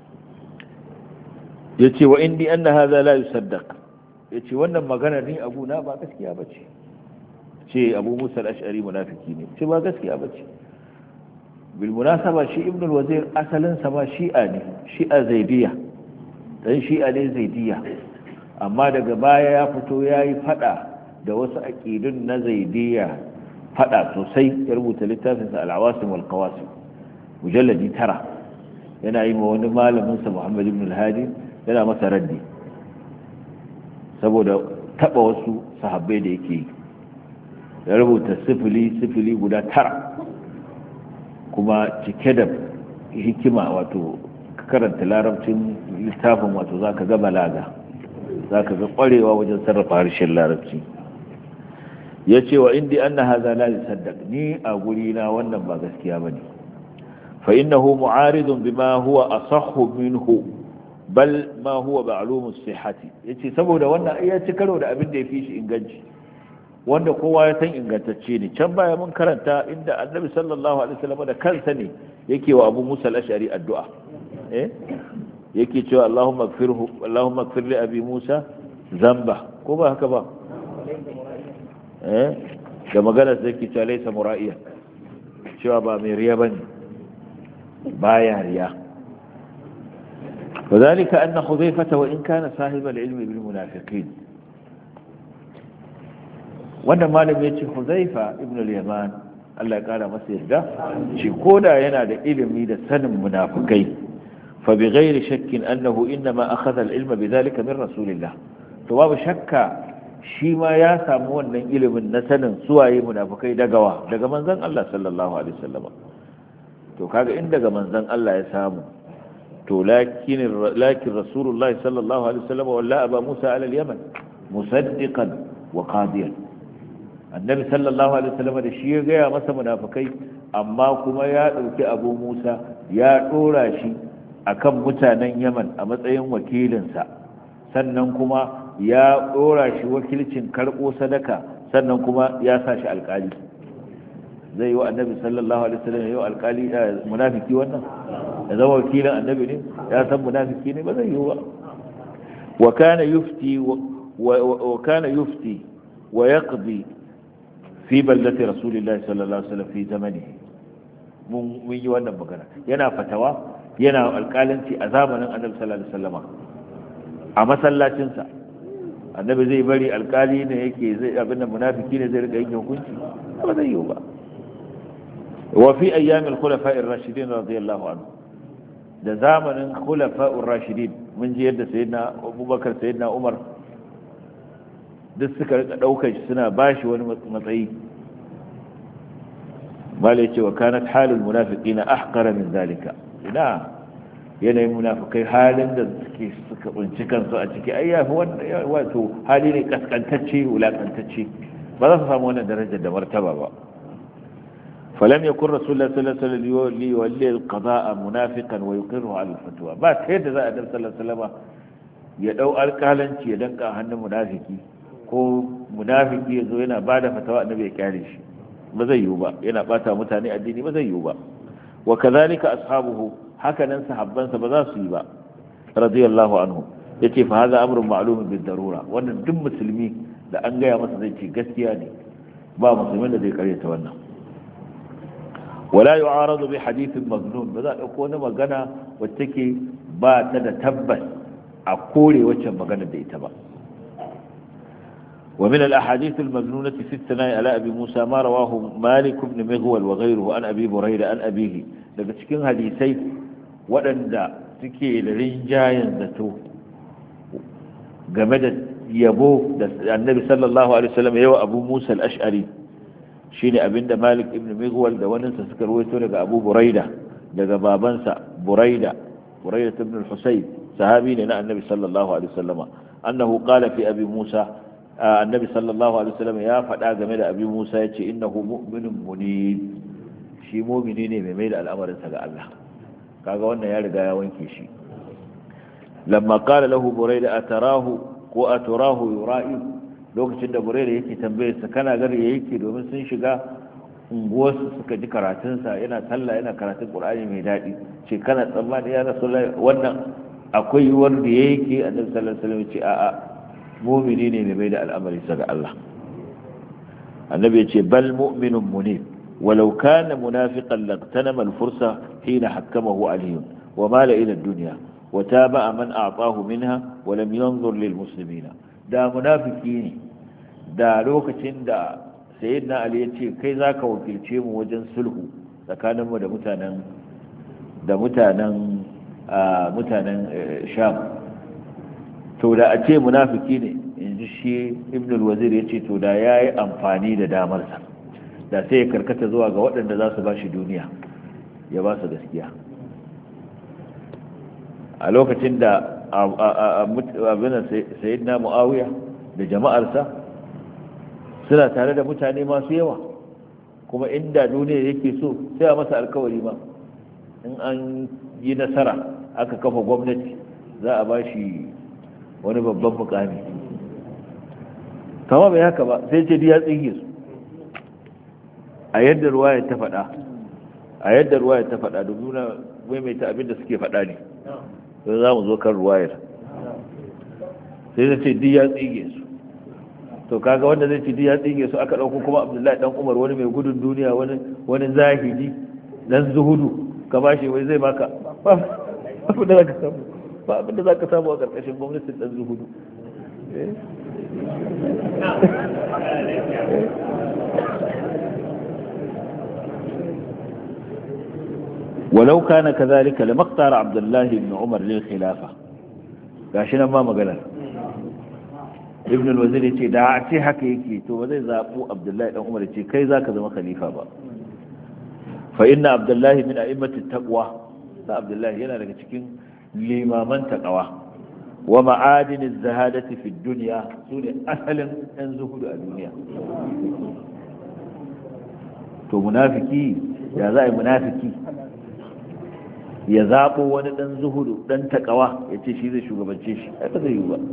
yace wa indi anna hadha la yusaddaq, yace wannan magana ni abu na ba gaskiya bace, ce Abu Musa al-Ash'ari munafiki ne, ce ba gaskiya bace. Bil munasaba shi Ibn al-Wazir asalin sa ma shi'a ne, shi'a zaidiyya, dan shi'a ne zaidiyya, amma daga baya ya fito yayi fada da wasu aqidun na zaidiyya, fada sosai. Ya rubuta littafin sa al-Awasim wal Qawasim, mujalladi 9, yana yi ma wani malamin sa Muhammad ibn al-Hadi, yana masa raddi saboda taba wasu sahabbai da yake yi. Ya rubuta sifili guda 9, kuma cike da hikima, wato karanta larabcin littafin, wato zaka ga balaga, zaka ga kwarewa wajen sarrafa harshen larabci. yace wa indi anna hadha la yusaddaq, ni a guri na wannan ba gaskiya bane. fa innahu mu'aridun bima huwa asahhu minhu, bal ma huwa ma'lum as-sihhati. Yace saboda wannan ya ci karo da abin da yafi shi inganci, wanda kowa ya san ingantacce ne. Can baya mun karanta inda Annabi sallallahu alaihi wasallam da kansa ne yake wa Abu Musa al-Ash'ari addu'a, yake cewa Allahumma ighfir li Abi Musa zamba, ko ba haka ba? Da magana sai yake cewa laysa mura'iya, cewa ba mai riya bane, baya riya. وذلك أن حذيفة وإن كان صاحب العلم بالمنافقين، wannan malam ya ce Huzaifa ibn al-Yaman, Allah ya kara masa yarda, shi koda yana da ilimi da sanin munafikai, fa bi ghairi shakkin annahu inma akhadha al-ilma bidhalika min rasulillah, to babu shakka shi ma ya samu wannan ilimin na sanin suwaye munafikai daga manzon Allah sallallahu alaihi wasallam. To kaga in daga manzon Allah ya samu, to lakin rasulullahi sallallahu alaihi wasallam walla Aba Musa ala al-Yaman musaddiqan wa qadiyan. annabi sallallahu alaihi wasallam da shi ya gaya masa munafikai, amma kuma ya ɗauki abu musa ya ɗora shi akan mutanen yaman a matsayin wakilinsa, sannan kuma ya ɗora shi wakilcin karɓo sadaka, sannan kuma ya sa shi alƙali. zai yi wa annabi sallallahu alaihi wasallam yau alƙali munafiki wannan ya zama wakilin annabi ne, ya san munafiki ne, ba zai yi ba. wa kana yufti wa yaqdi fi ballati rasulillahi sallallahu alaihi wasallam fi zamanihi. mun yi wannan magana, yana fatawa yana alƙalanci a zamanin annabi sallallahu alaihi wasallama a masallacinsa. annabi zai bari alƙali ne yake zai abin da munafiki ne zai rika yin hukunci? ba zai yi ba. wa fi ayyamil khulafa'ir rashidin radiyallahu anhu, da zamanin khulafa'ur rashidin mun ji yadda sayyidina Abubakar sayyidina Umar duk suka rika daukar shi suna bashi wani matsayi. malai ce wa kanat halul munafiqina ahqara min zalika. ina yanayin munafikai halin da suka bunci kansu a ciki ai yafi wato hali ne kaskantacce wulakantacce, ba za su samu wannan darajar da martaba ba. فلم يكن رسول الله صلى الله عليه وسلم يولي القضاء منافقا ويقره على الفتوى. ba ta yadda za a dan sallallahu alaihi wasallam ya dau alƙalanci ya danka hannun munafiki, ko munafiki yazo yana bada fatawa annabi ya kyale shi, ba zai yiwu ba. yana bata mutane addini, ba zai yiwu ba. wa kadhalika ashabuhu, haka nan sahabbansa ba za su yi ba radiyallahu anhu. yace fa hadha amrun ma'lumun bid darura, wannan duk musulmi da an gaya masa zai ce gaskiya ne, ba musulmin da zai karyata wannan. ولا يعارض بحديث مظنون، بذا يكون مغنى وتكي با تدا تبس أقولي وجه مغنى ديتبا. ومن الأحاديث المظنونة في الثناء على أبي موسى ما رواه مالك بن مغول وغيره عن أبي بريدة عن أبيه. لقد تكين حديثي ودن تكي لرنجايا ذاته قمدت يبو النبي صلى الله عليه وسلم يو أبو موسى الأشعري، shine abinda Malik ibn Mighwal da waninsa suka rawaito daga Abu Buraida, daga babansa Buraida ibn al-Husayn, sahabi ne na Annabi sallallahu alaihi wasallam, annahu qala fi Abi Musa, Annabi sallallahu alaihi wasallam ya faɗa game da Abi Musa yace innahu mu'minun munib, shi mu'mini ne mai da al'amarin sa ga Allah. kaga wannan ya riga ya wanke shi. lamma qala lahu Buraida atarahu ko atarahu yura'i, lokacin da Buraida yake tambaye sa kana gari yake, domin sun shiga unguwarsu suka ji karatunsa yana sallah yana karatun Qur'ani mai daɗi, ce kana tsammani ya Rasulullahi wannan akwai yiwuwar da yake? Annabi sallallahu alaihi wasallam ce a'a, mu'mini ne mai da al'amari sa ga Allah. Annabi ya ce bal mu'minun munib walau kana munafiqan laqtanama al-fursa hina hakkamahu Ali wa mala ila ad-dunya wa taba'a man a'tahu minha wa lam yanzur lil muslimina. da munafiki ne, da lokacin da sayyidina Ali ya ce kai zaka wakilce mu wajen sulhu tsakaninmu da mutanen Sham, to da a ce munafiki ne, inji shi Ibn al-Wazir ya ce to da yayi amfani da damarsa, da sai ya karkata zuwa ga waɗanda za su ba shi duniya, ya ba su gaskiya. a lokacin da abin sayyidina Muawiya da jama'arsa suna tare da mutane masu yawa, kuma inda duniya yake so sai a masa alkawari ma in an yi nasara aka kafa gwamnati za a ba shi wani babban mukami, kama bai haka ba, sai ce ya tsige su a yadda ruwaya ta faɗa da nuna maimaita abin da suke faɗa ne. sai za mu zo kan ruwayar, sai zai ce ya tsige su. to kaga wanda zai ce ya tsige su aka ɗauko kuma Abdullahi dan Umar, wani mai gudun duniya, wani zahidi dan zuhudu, ka bashi wai zai baka ba abin da za ka samu a ƙarƙashin gwamnatin dan zuhudu. ولو كان كذلك لما اختار عبد الله بن عمر للخلافة. قاشنا ما مقالا ابن الوزير يتي داعتي حكيكي تو وزي زابو عبد الله بن عمر يتي كي ذاك ذا خليفة با. فإن عبد الله من أئمة التقوى، عبد الله ينا لك تكين لما من تقوى ومعادن الزهادة في الدنيا سوني أهلا أنزهد الدنيا. to munafiki ya za a yi munafiki ya zaɓo wani ɗan zuhudu ɗan taƙawa ya ce shi zai shugabance shi ba zai yi ba.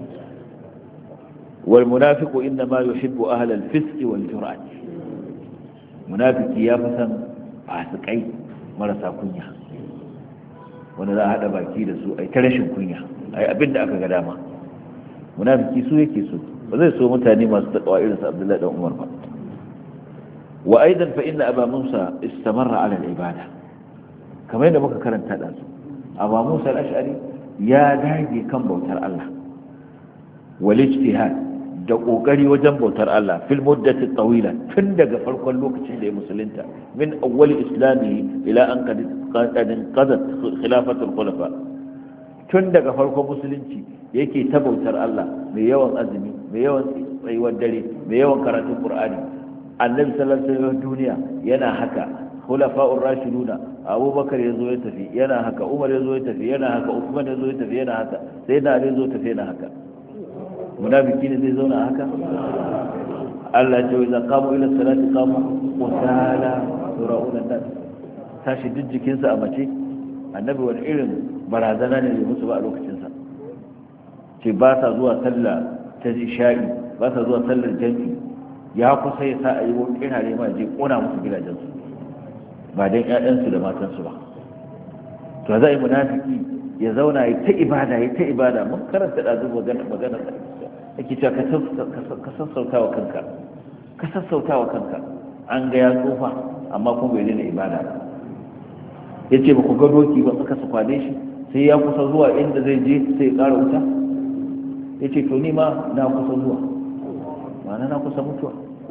wal munafiqu inna ma yuhibbu ahlal fisqi wal jur'at, munafiki ya fi san fasikai marasa kunya wanda za a haɗa baki da su ai ta rashin kunya ai abin da aka ga dama. munafiki su yake so, ba zai so mutane masu taƙawa irin su Abdullahi dan Umar ba. wa aidan fa inna aba Musa istamarra ala al-ibada, kamar yadda muka karanta da su aba Musa al-Ash'ari ya dage kan bautar Allah wal ijtihad da kokari wajen bautar Allah fil muddati tawila, tun daga farkon lokacin da ya musulunta min awwal islami ila an qadat khilafatul khulafa, tun daga farkon musulunci yake ta bautar Allah, mai yawan azumi, mai yawan tsayuwar dare, mai yawan karatun Qur'ani. Annabi sallallahu alaihi wasallam duniya yana haka, khulafa'ur rashiduna Abubakar yazo ya tafi yana haka, Umar yazo ya tafi yana haka, Uthman yazo ya tafi yana haka, Sayyidina Ali yazo tafi yana haka. Munafiki ne zai zauna haka? Allah ya ce idza qamu ila salati qamu qutala yura'una an-nas, tashi duk jikinsa a mace. Annabi wani irin barazana ne da musu ba a lokacin sa, ce ba sa zuwa sallah ta isha'i, ba sa zuwa sallar jami'i, ya kusa ya sa a yi wa kirare ma je kona musu gidajensu ba don ƴaƴansu da matansu ba. to za a yi munafiki ya zauna ya ta ibada mun karanta da zuwa magana ake cewa ka sassauta wa kanka an ga ya tsufa amma kuma bai daina ibada ba. ya ce ba ku ga doki ba suka su kwade shi sai ya kusa zuwa inda zai je sai ya ƙara wuta. ya ce to ni ma na kusa zuwa, ma'ana na kusa mutuwa.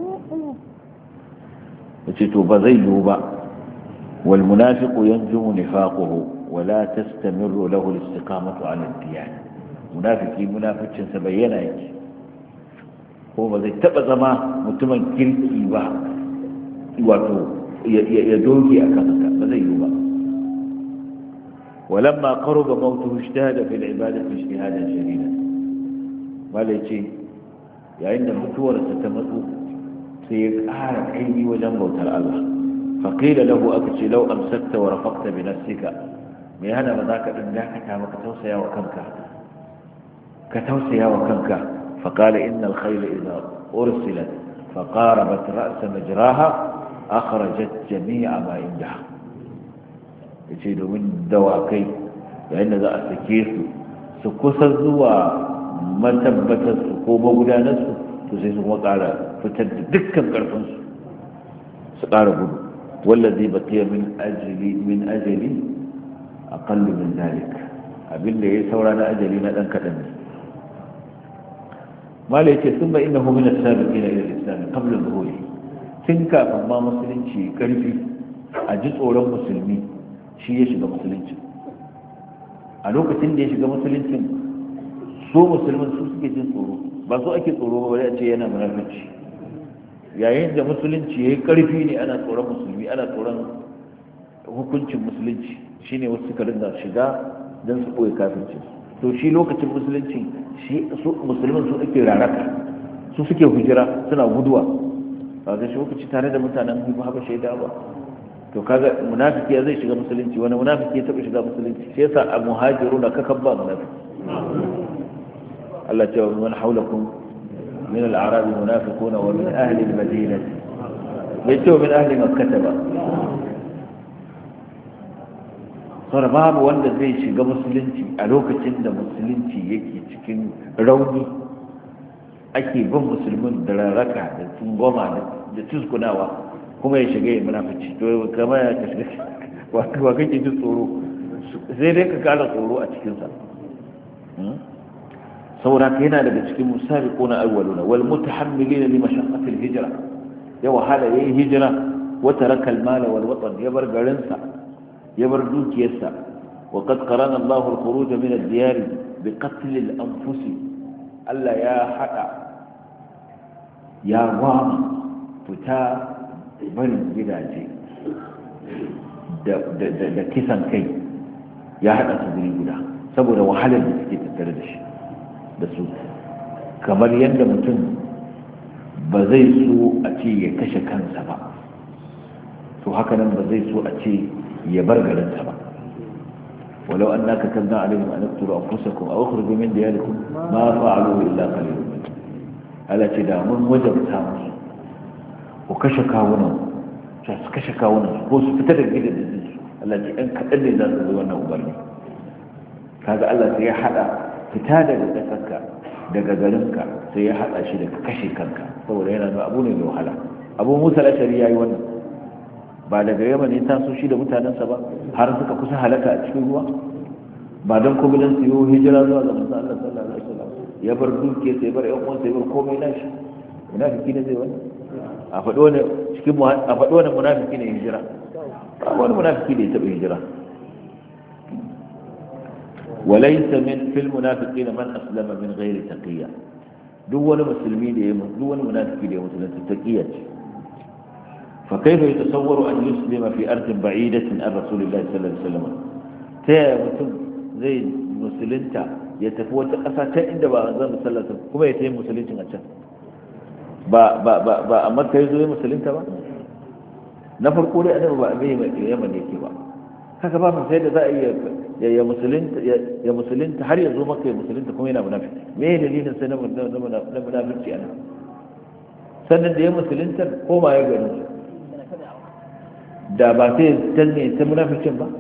ya ce to ba zai yiwu ba. wal munafiqu yanjumu nifaquhu wa la tastamirru lahu al-istiqamatu 'ala ad-diyan, munafiki munaficin sa bayyana yake ko ba zai taba zama mutumin kirki ba, wato ya doge akan haka ba zai yiwu ba. ولما قرب موته اجتهد في العبادة اجتهادا شديدا. مالك yayin da mutuwarsa ta matsu sai ya ƙara ƙaimi wajen bautar Allah. faƙila lahu aka ce lau amsakta wa rafaqta bi nafsika, me hana ba za ka ɗan dakata ba ka tausaya wa kanka. faƙala innal khayla idza ursilat faqarabat ra'sa majraha akhrajat jami'a ma indaha. yace domin dawakai yayin da za a sake su kusa zuwa matabbatarsu ko magudanarsu, to sai su kuma ƙara fitar da dukkan ƙarfinsu su ƙara gudu. wallazi baqiya min ajali aqallu min zalik, abinda yayi saura na ajali na dan kadan ne. mala yace thumma innahu min as-sabiqina ila al-islam qabla dhuhuri, tun kafin ma musulunci karfi a ji tsoron musulmi shi ya shiga musulunci. a lokacin da ya shiga musuluncin su musulmin su suke jin tsoro, ba su ake tsoro ba a ce yana munafici. yayin da musulunci ya yi ƙarfi ne ana tsoron musulmi, ana tsoron hukuncin musulunci, shine wasu suka rinda shiga don su ɓoye kafirci. to shi lokacin musulunci musulmin su ake raraka, su suke hujira suna guduwa, ba ga shi lokaci tare da mutanen ba shaida ba. to kaga munafiki zai shiga musulunci, wani munafiki ya taɓa shiga musulunci? sai yasa a muhajiruna kakan ba munafiki. Allah ce wa man haulakum min al-a'rab munafiquna wa min ahli al-madinah, bai ce min ahli makkah ba. saboda babu wanda zai shiga musulunci a lokacin da musulunci yake cikin rauni, ake bin musulmin da rarraka da tungoma da tuskunawa, kuma ya shiga ya munafici. to kamar ya ka shiga wa kake jin tsoro? sai dai ka kara tsoro a cikinsa. saboda yana daga cikin musabiquna awwaluna wal mutahammilina li mashaqqati al hijra, ya wahala yayi hijra wa taraka al mala wal watan, ya bar garinsa ya bar dukiyarsa. wa qad qarana Allahu al khuruj min al diyar bi qatl al anfus, Allah ya hada ya wa fita barin gidaje da kisan kai, ya hada su guri guda saboda wahalar da suke tattare da su. kamar yadda mutum ba zai so a ce ya kashe kansa ba, to haka nan ba zai so a ce ya bar garinsa ba. ولو أننا كتبنا عليهم أن اقتلوا أنفسكم أو اخرجوا من دياركم ما فعلوه إلا قليل منهم ألا تدامون وجب تامس وكشكاونا وفتدك إلى الدنس التي أنك ألي ذات ذوانا أبرني هذا الله سيحدى فتادك لتفكك daga garinka sai ya haɗa shi daga kashe kanka saboda yana da abu ne mai wahala. Abu Musa al-Ashari yayi wannan ba daga Yaman ne taso shi da mutanensa ba har suka kusa halaka a cikin ruwa ba don kuma dan su yi hijira zuwa ga manzo Allah sallallahu alaihi wasallam ya bar duke sai bar ƴan uwansa ya bar komai nashi. Munafiki ne zai wannan a faɗo ne cikin a faɗo ne munafiki ne hijira ba wani munafiki da ya taɓa hijira. وليس من في المنافقين من أسلم من غير تقية دول مسلمين دول منافقين يمثلون التقية فكيف يتصور أن يسلم في أرض بعيدة عن رسول الله صلى الله عليه وسلم تيمتم زي مسلمتا يتفوت قصة عندما أنزل صلى الله عليه وسلم كما يتهم مسلمين أجل ba a makka ya zo ya musulunta ba na farko dai annabi ba a mai yaman yake ba haka ba sai da za a iya ya musulunta har ya zo maka ya musulunta kuma yana munafiki me ne dalilin sai na munafiki ana sannan da ya musulunta koma ya gani da ba sai tanne ta munafikin ba.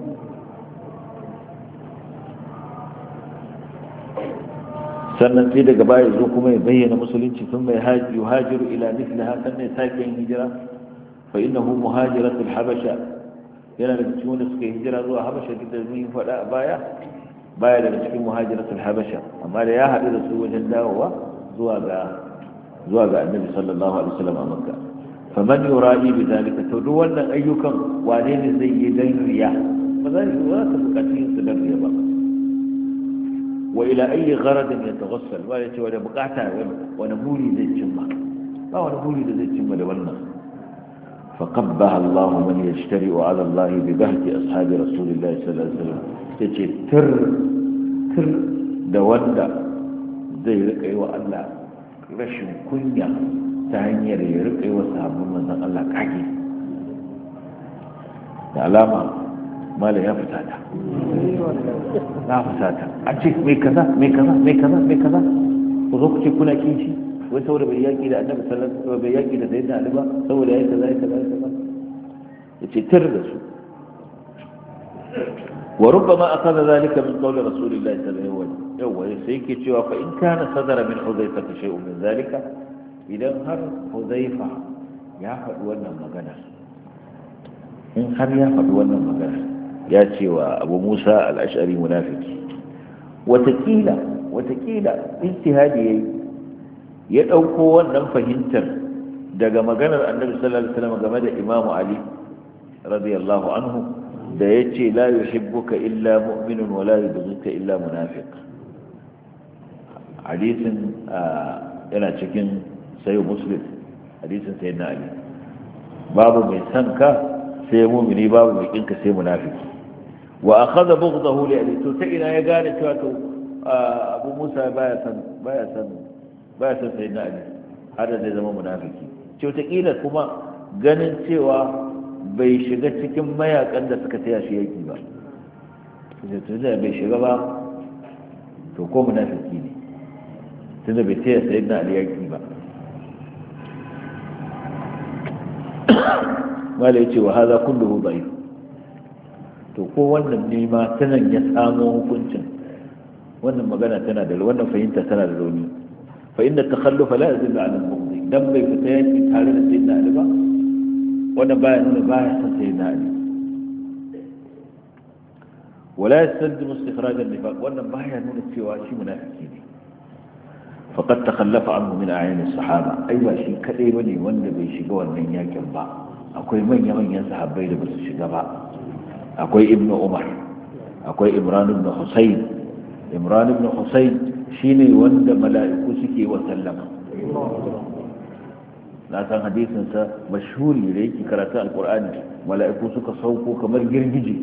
sannan sai daga baya zo kuma ya bayyana musulunci sun mai yuhajiru ila mithlaha sannan ya sake yin hijira fa innahu muhajiratul habasha yana daga cikin wanda suka hijira zuwa habasha duk da mun faɗa a baya daga cikin muhajiratul habasha amma da ya haɗu da su wajen dawowa zuwa ga annabi sallallahu alaihi wasallam a makka faman yura'i bi zalika to duk wannan ayyukan wane ne zai yi dan riya ba za ka buƙaci yin su dan riya ba. wa ila ayi gharadin yataghassal ba yace wani bukata wani buri zai cimma ba wani buri da zai cimma da wannan. فقبها الله من يجترئ على الله ببهت أصحاب رسول الله صلى الله عليه وسلم يجي تر da wanda zai rika yi wa Allah rashin kunya ta hanyar ya rika yi wa sahabban manzon Allah kage da alama mala ya fusata na fusata a ce mai kaza ku zo ku ce kuna kishi wai saboda bai yaki da annabi sallallahu alaihi wasallam bai yaki da sayyidina Ali ba saboda yayi kaza yace tir da su wa rubbama akhadha zalika min qawli rasulillahi sallallahu alaihi wasallam sai yake cewa fa in kana sadara min hudayfa shay'un min zalika idan har hudayfa ya faɗi wannan magana in har ya faɗi wannan magana ya ce wa Abu Musa al-Ash'ari munafiki watakila ijtihadi yayi ya ɗauko wannan fahimtar daga maganar annabi sallallahu alaihi wasallam game da Imam Ali radiyallahu anhu da yace la yuhibbuka illa mu'minun wa la yubghiduka illa munafiq. hadisin yana cikin sahih Muslim hadisin sayyidina Ali babu mai san ka sai mu'mini babu mai kinka sai munafiki wa akhadha bughdahu li Ali to ta ina ya gane cewa to Abu Musa baya san sai na Ali har da zai zama munafiki ce wataƙila kuma ganin cewa bai shiga cikin mayakan da suka taya shi yaki ba tunda bai shiga ba to ko munafiki ne tunda bai taya sai na Ali yaki ba. mala ya ce wa haza kulluhu da'if to ko wannan ne ma tanan ya samo hukuncin wannan magana tana da wannan fahimta tana da rauni. فإن التخلف لا يدل على المغضي دم بفتيات تاريخ سيدنا علي وانا باية سيدنا علي ولا يستلزم استخراج النفاق وانا باية نون السواشي منافقين فقد تخلف عنه من أعين الصحابة أيوة شيء كثيرني وانا بيشيقوا وانا ياكم با أكوي من ينسحب بيد بس الشقباء أكوي ابن عمر أكوي إمران بن حسين shine wanda mala'iku suke wa sallama na san hadisinsa mashhuri da yake karatu alqur'ani mala'iku suka sauko kamar girgije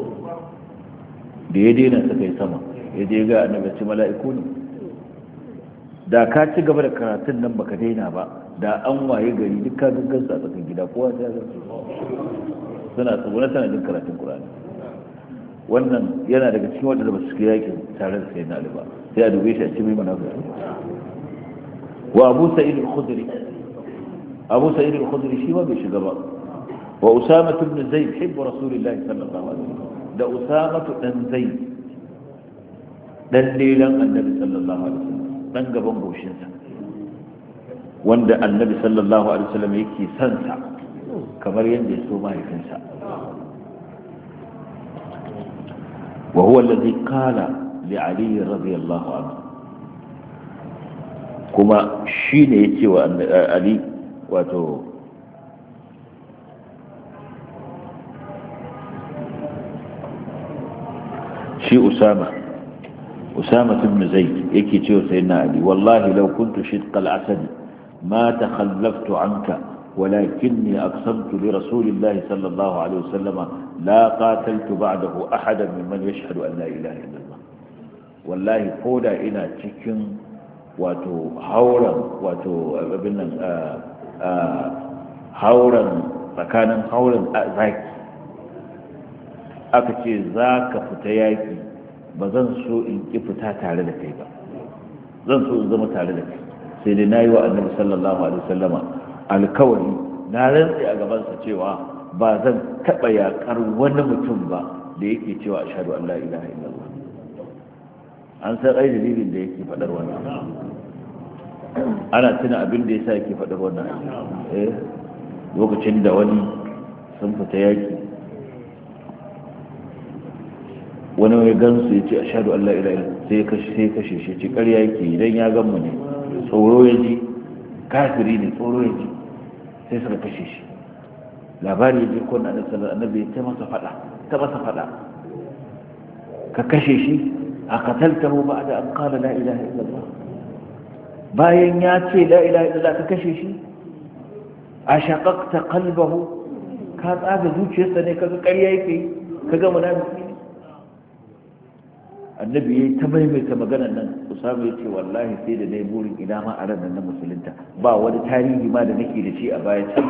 da ya daina suka yi sama ya je ga annabi ce mala'iku ne da ka ci gaba da karatun nan baka daina ba da an waye gari duk ka gaggansa a tsakin gida kowa ta suna tsugune tana jin karatun Qur'ani. Wannan yana daga cikin wanda ba su shiga yakin tare da sayyidina Ali ba, sai a dube shi a cikin munafiki. Wa Abu Sa'id al-Khudri shi ma bai shiga ba. Wa Usama ibn Zayd hibbu Rasulillah sallallahu alaihi wasallam, da Usama dan Zayd dan lelan Annabi sallallahu alaihi wasallam, dan gaban goshin sa, wanda Annabi sallallahu alaihi wasallam yake son sa kamar yadda ya so mahaifinsa. Wa huwa alladhi qala li Ali radiyallahu anhu, kuma shine yace wa Ali, wato shi Usama ibn Zayd yake cewa sayyidina Ali, wallahi law kuntu shidqa al-asad ma takhallaftu anka ولكني أقسمت لرسول الله صلى الله عليه وسلم لا قاتلت بعده أحدا ممن يشهد أن لا إله إلا الله. والله قولا إنا تكن واتو حورا فكان حورا ذاك أكتي ذاك فتياكي بزن سوء إفتا تعالى لكي زن سوء زم تعالى لكي سيدنا النبي صلى الله عليه وسلم alkawari na rantsi a gabansa cewa ba zan taɓa yaƙar wani mutum ba da yake cewa ashhadu an la ilaha illallah. An san ai dalilin da yake faɗar wannan, ana tuna abin da yasa yake faɗar wannan. Lokacin da wani sun fita yaƙi, wani mai gansu ya ce ashhadu an la ilaha illallah, sai kashe shi, ce ƙarya yake idan ya gan mu ne, tsoro ya ji, kafiri ne, tsoro ya ji, sai suka kashe shi. Labari ya je kun annabi ta masa fada, ka kashe shi, a qataltahu ba'da an qala la ilaha illallah, bayan ya ce la ilaha illallah ka kashe shi. A shaqaqta qalbahu, ka tsaga zuciyarsa ne, kaga ƙarya yake, kaga munafiki ne. Annabi yayi ta maimaita maganar nan. Usama yace wallahi sai da nayi burin ina ma a ranar na musulunta, ba wani tarihi ma da nake da shi a baya can.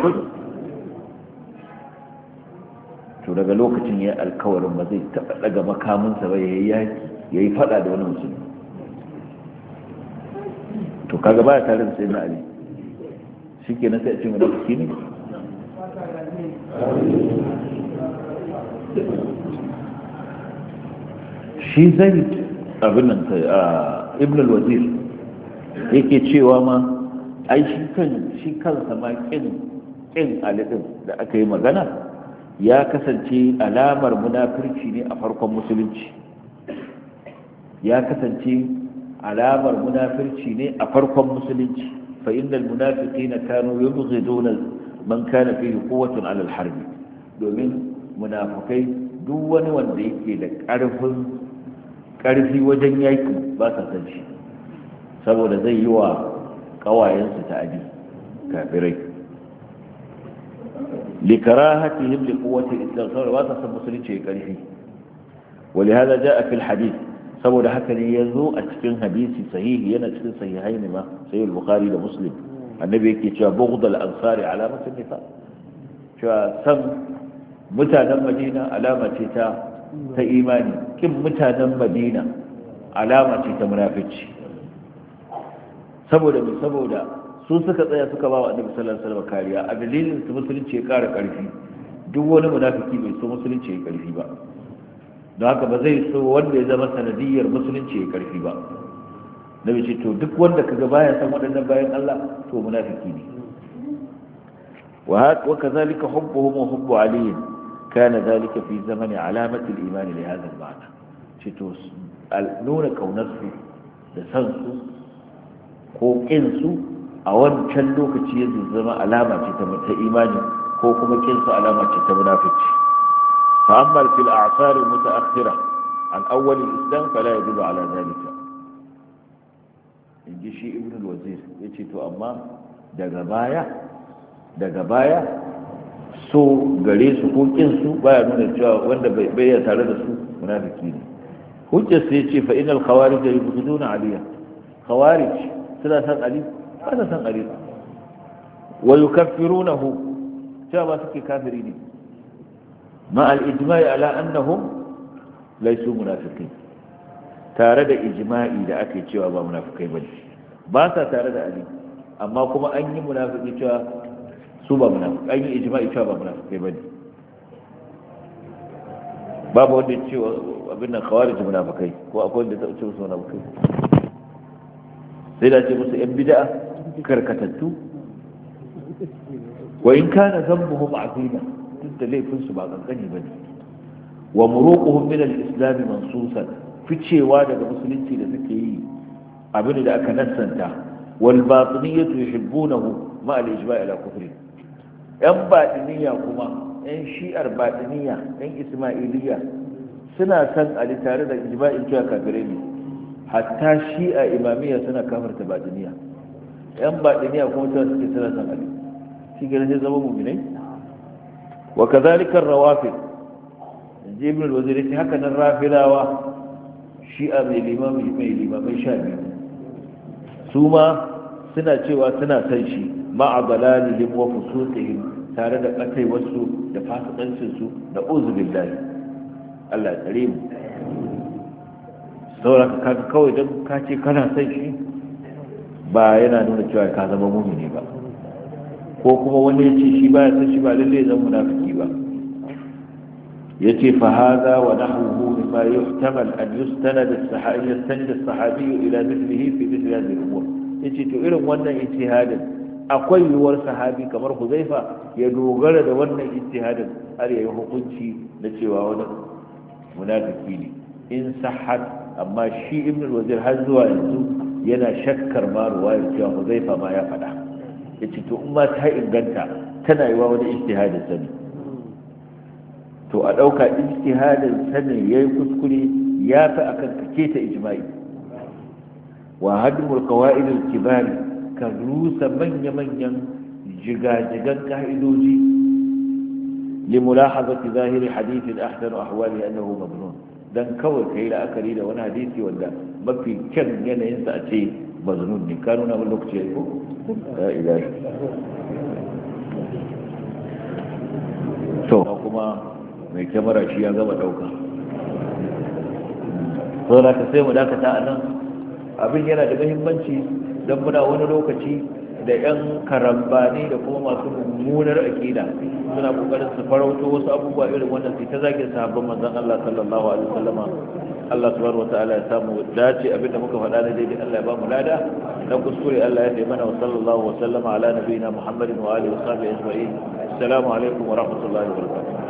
To daga lokacin ya alkawarin ba zai taɓa daga makaminsa ba, yayi fada da wani musulmi. To kaga baya tare da sayyidina Ali, shikenan sai a ce munafiki ne. Shi zai abin nan ibn al-wazir yake cewa ma ai shi kansa ma kin alidin da aka yi magana ya kasance alamar munafirci ne a farkon musulunci. Fa innal munafiqina kanu yubghiduna man kana fihi quwwatun 'ala al-harb, domin munafikai duk wani wanda yake da ƙarfi wajen yaki ba sa san shi, saboda zai yi wa ƙawayensu ta'adi kafirai. likarahatihim liquwwati al-istighfar, ba sa san musulunci ƙarfi. ولهذا جاء في الحديث, saboda haka ne yazo a cikin hadisi sahihi, yana cikin sahihaini ma, sahih al-bukhari da muslim, annabi yake cewa bughd al-ansari alamatun nifaq, cewa san mutanen Madina alama ce ta imani, kin mutanen Madina alama ce ta munafici. Saboda su suka tsaya suka ba wa annabi sallallahu alaihi wasallam kariya, a dalilin su musulunci ya ƙara ƙarfi. Duk wani munafiki bai so musulunci ya ƙarfi ba, don haka ba zai so wanda ya zama sanadiyyar musulunci ya ƙarfi ba. Nabi ce to duk wanda kaga baya san waɗannan bayan Allah to munafiki ne. wa kazalika hubbuhum wa hubbu Ali kana zalika fi zamani alamati al-iman li hadha al-ma'na. ce to nuna kaunarsu da san su ko kin su a wancan lokaci ya zama alama ce ta imani, ko kuma kin su alama ce ta munafici. fa amma fil a'sar al-mutaakhira an awwal al-islam fala yadullu ala zalika. inji shi ibn al-wazir yace to amma daga baya so gare su ko kin su baya nuna cewa wanda bai ya tare da su munafiki ne. hujjar sai yace fa innal khawarij yubghiduna aliya, khawarij suna san ali, ba sa san ali, wa yukaffirunahu, cewa ba suke kafiri ne. مع الإجماع على أنهم ليسوا منافقين tare da ijma'i da ake cewa ba munafikai bane ba sa tare da ali amma kuma an yi munafiki cewa su ba munafiki an yi ijma'i cewa ba munafikai bane babu wanda ya ce abin nan khawarij munafikai ko akwai wanda ya ce musu munafikai sai da ce musu yan bid'a karkatattu wa in kana dhanbuhum azima duk da laifin su ba kankani bane wa muruquhum min al-islam mansusan ficewa daga musulunci da suke yi abin da aka nassanta wal batiniyatu yuhibbunahu ma al-ijma' ala kufri yan batiniya kuma yan shi'ar batiniya yan ismailiyya suna san ali tare da ijma'in cewa kafirai ne hatta shi'a imamiyya suna kafirta batiniya yan batiniya kuma ta suke suna san ali shi ga sai zama mu'minai wa kadhalika ar-rawafid ibn al-wazir yace haka nan rafilawa shi'a mai limamai sha biyu su ma suna cewa suna san shi ma'a dalalihim wa fusuqihim tare da katai wasu da fasikancin su da uzubillahi Allah tsare mu saboda ka kawai dan ka ce kana san shi ba yana nuna cewa ka zama mu'mini ba ko kuma wani ya ce shi ba ya san shi ba lalle zan munafiki ba yace fa hada wa nahwuhu mimma yuhtamal an yustanad as-sahabi ila mithlihi fi mithli hadhihi al-umur yace to irin wannan ijtihadin akwai yuwar sahabi kamar Huzaifa ya dogara da wannan ijtihadin har yayi hukunci na cewa wani munafiki ne in sahhat amma shi ibn al-wazir har zuwa yanzu yana shakkar ma ruwayar cewa Huzaifa ma ya faɗa yace to in ma ta inganta tana yiwa wani ijtihadin sani to a ɗauka ijtihadin sanin yayi kuskure ya fi akan kake ta ijma'i wa hadmul qawaid al-kibar ka rusa manya-manyan jigajigan ka'idoji li mulahazati zahiri hadith al-ahsan ahwali annahu mabnun dan kawai kai la'akari da wani hadisi wanda mafi kyan yanayin sa a ce mazlun ne ka nuna mun lokaci ko la ilaha to kuma mai kyamara shi ya gaba dauka so da ka sai mu dakata a nan abin yana da muhimmanci don muna wani lokaci da yan karambani da kuma masu mummunar akida suna kokarin su farauto wasu abubuwa irin wannan sai ta zagin sahabban manzon Allah sallallahu alaihi wasallama Allah subhanahu wataala ya samu dace abinda muka faɗa da daidai Allah ya ba mu lada dan kuskure Allah ya taimana wa sallallahu wa sallama ala nabiyina Muhammadin wa alihi wa sahbihi ajma'in assalamu alaikum wa rahmatullahi wa barakatuh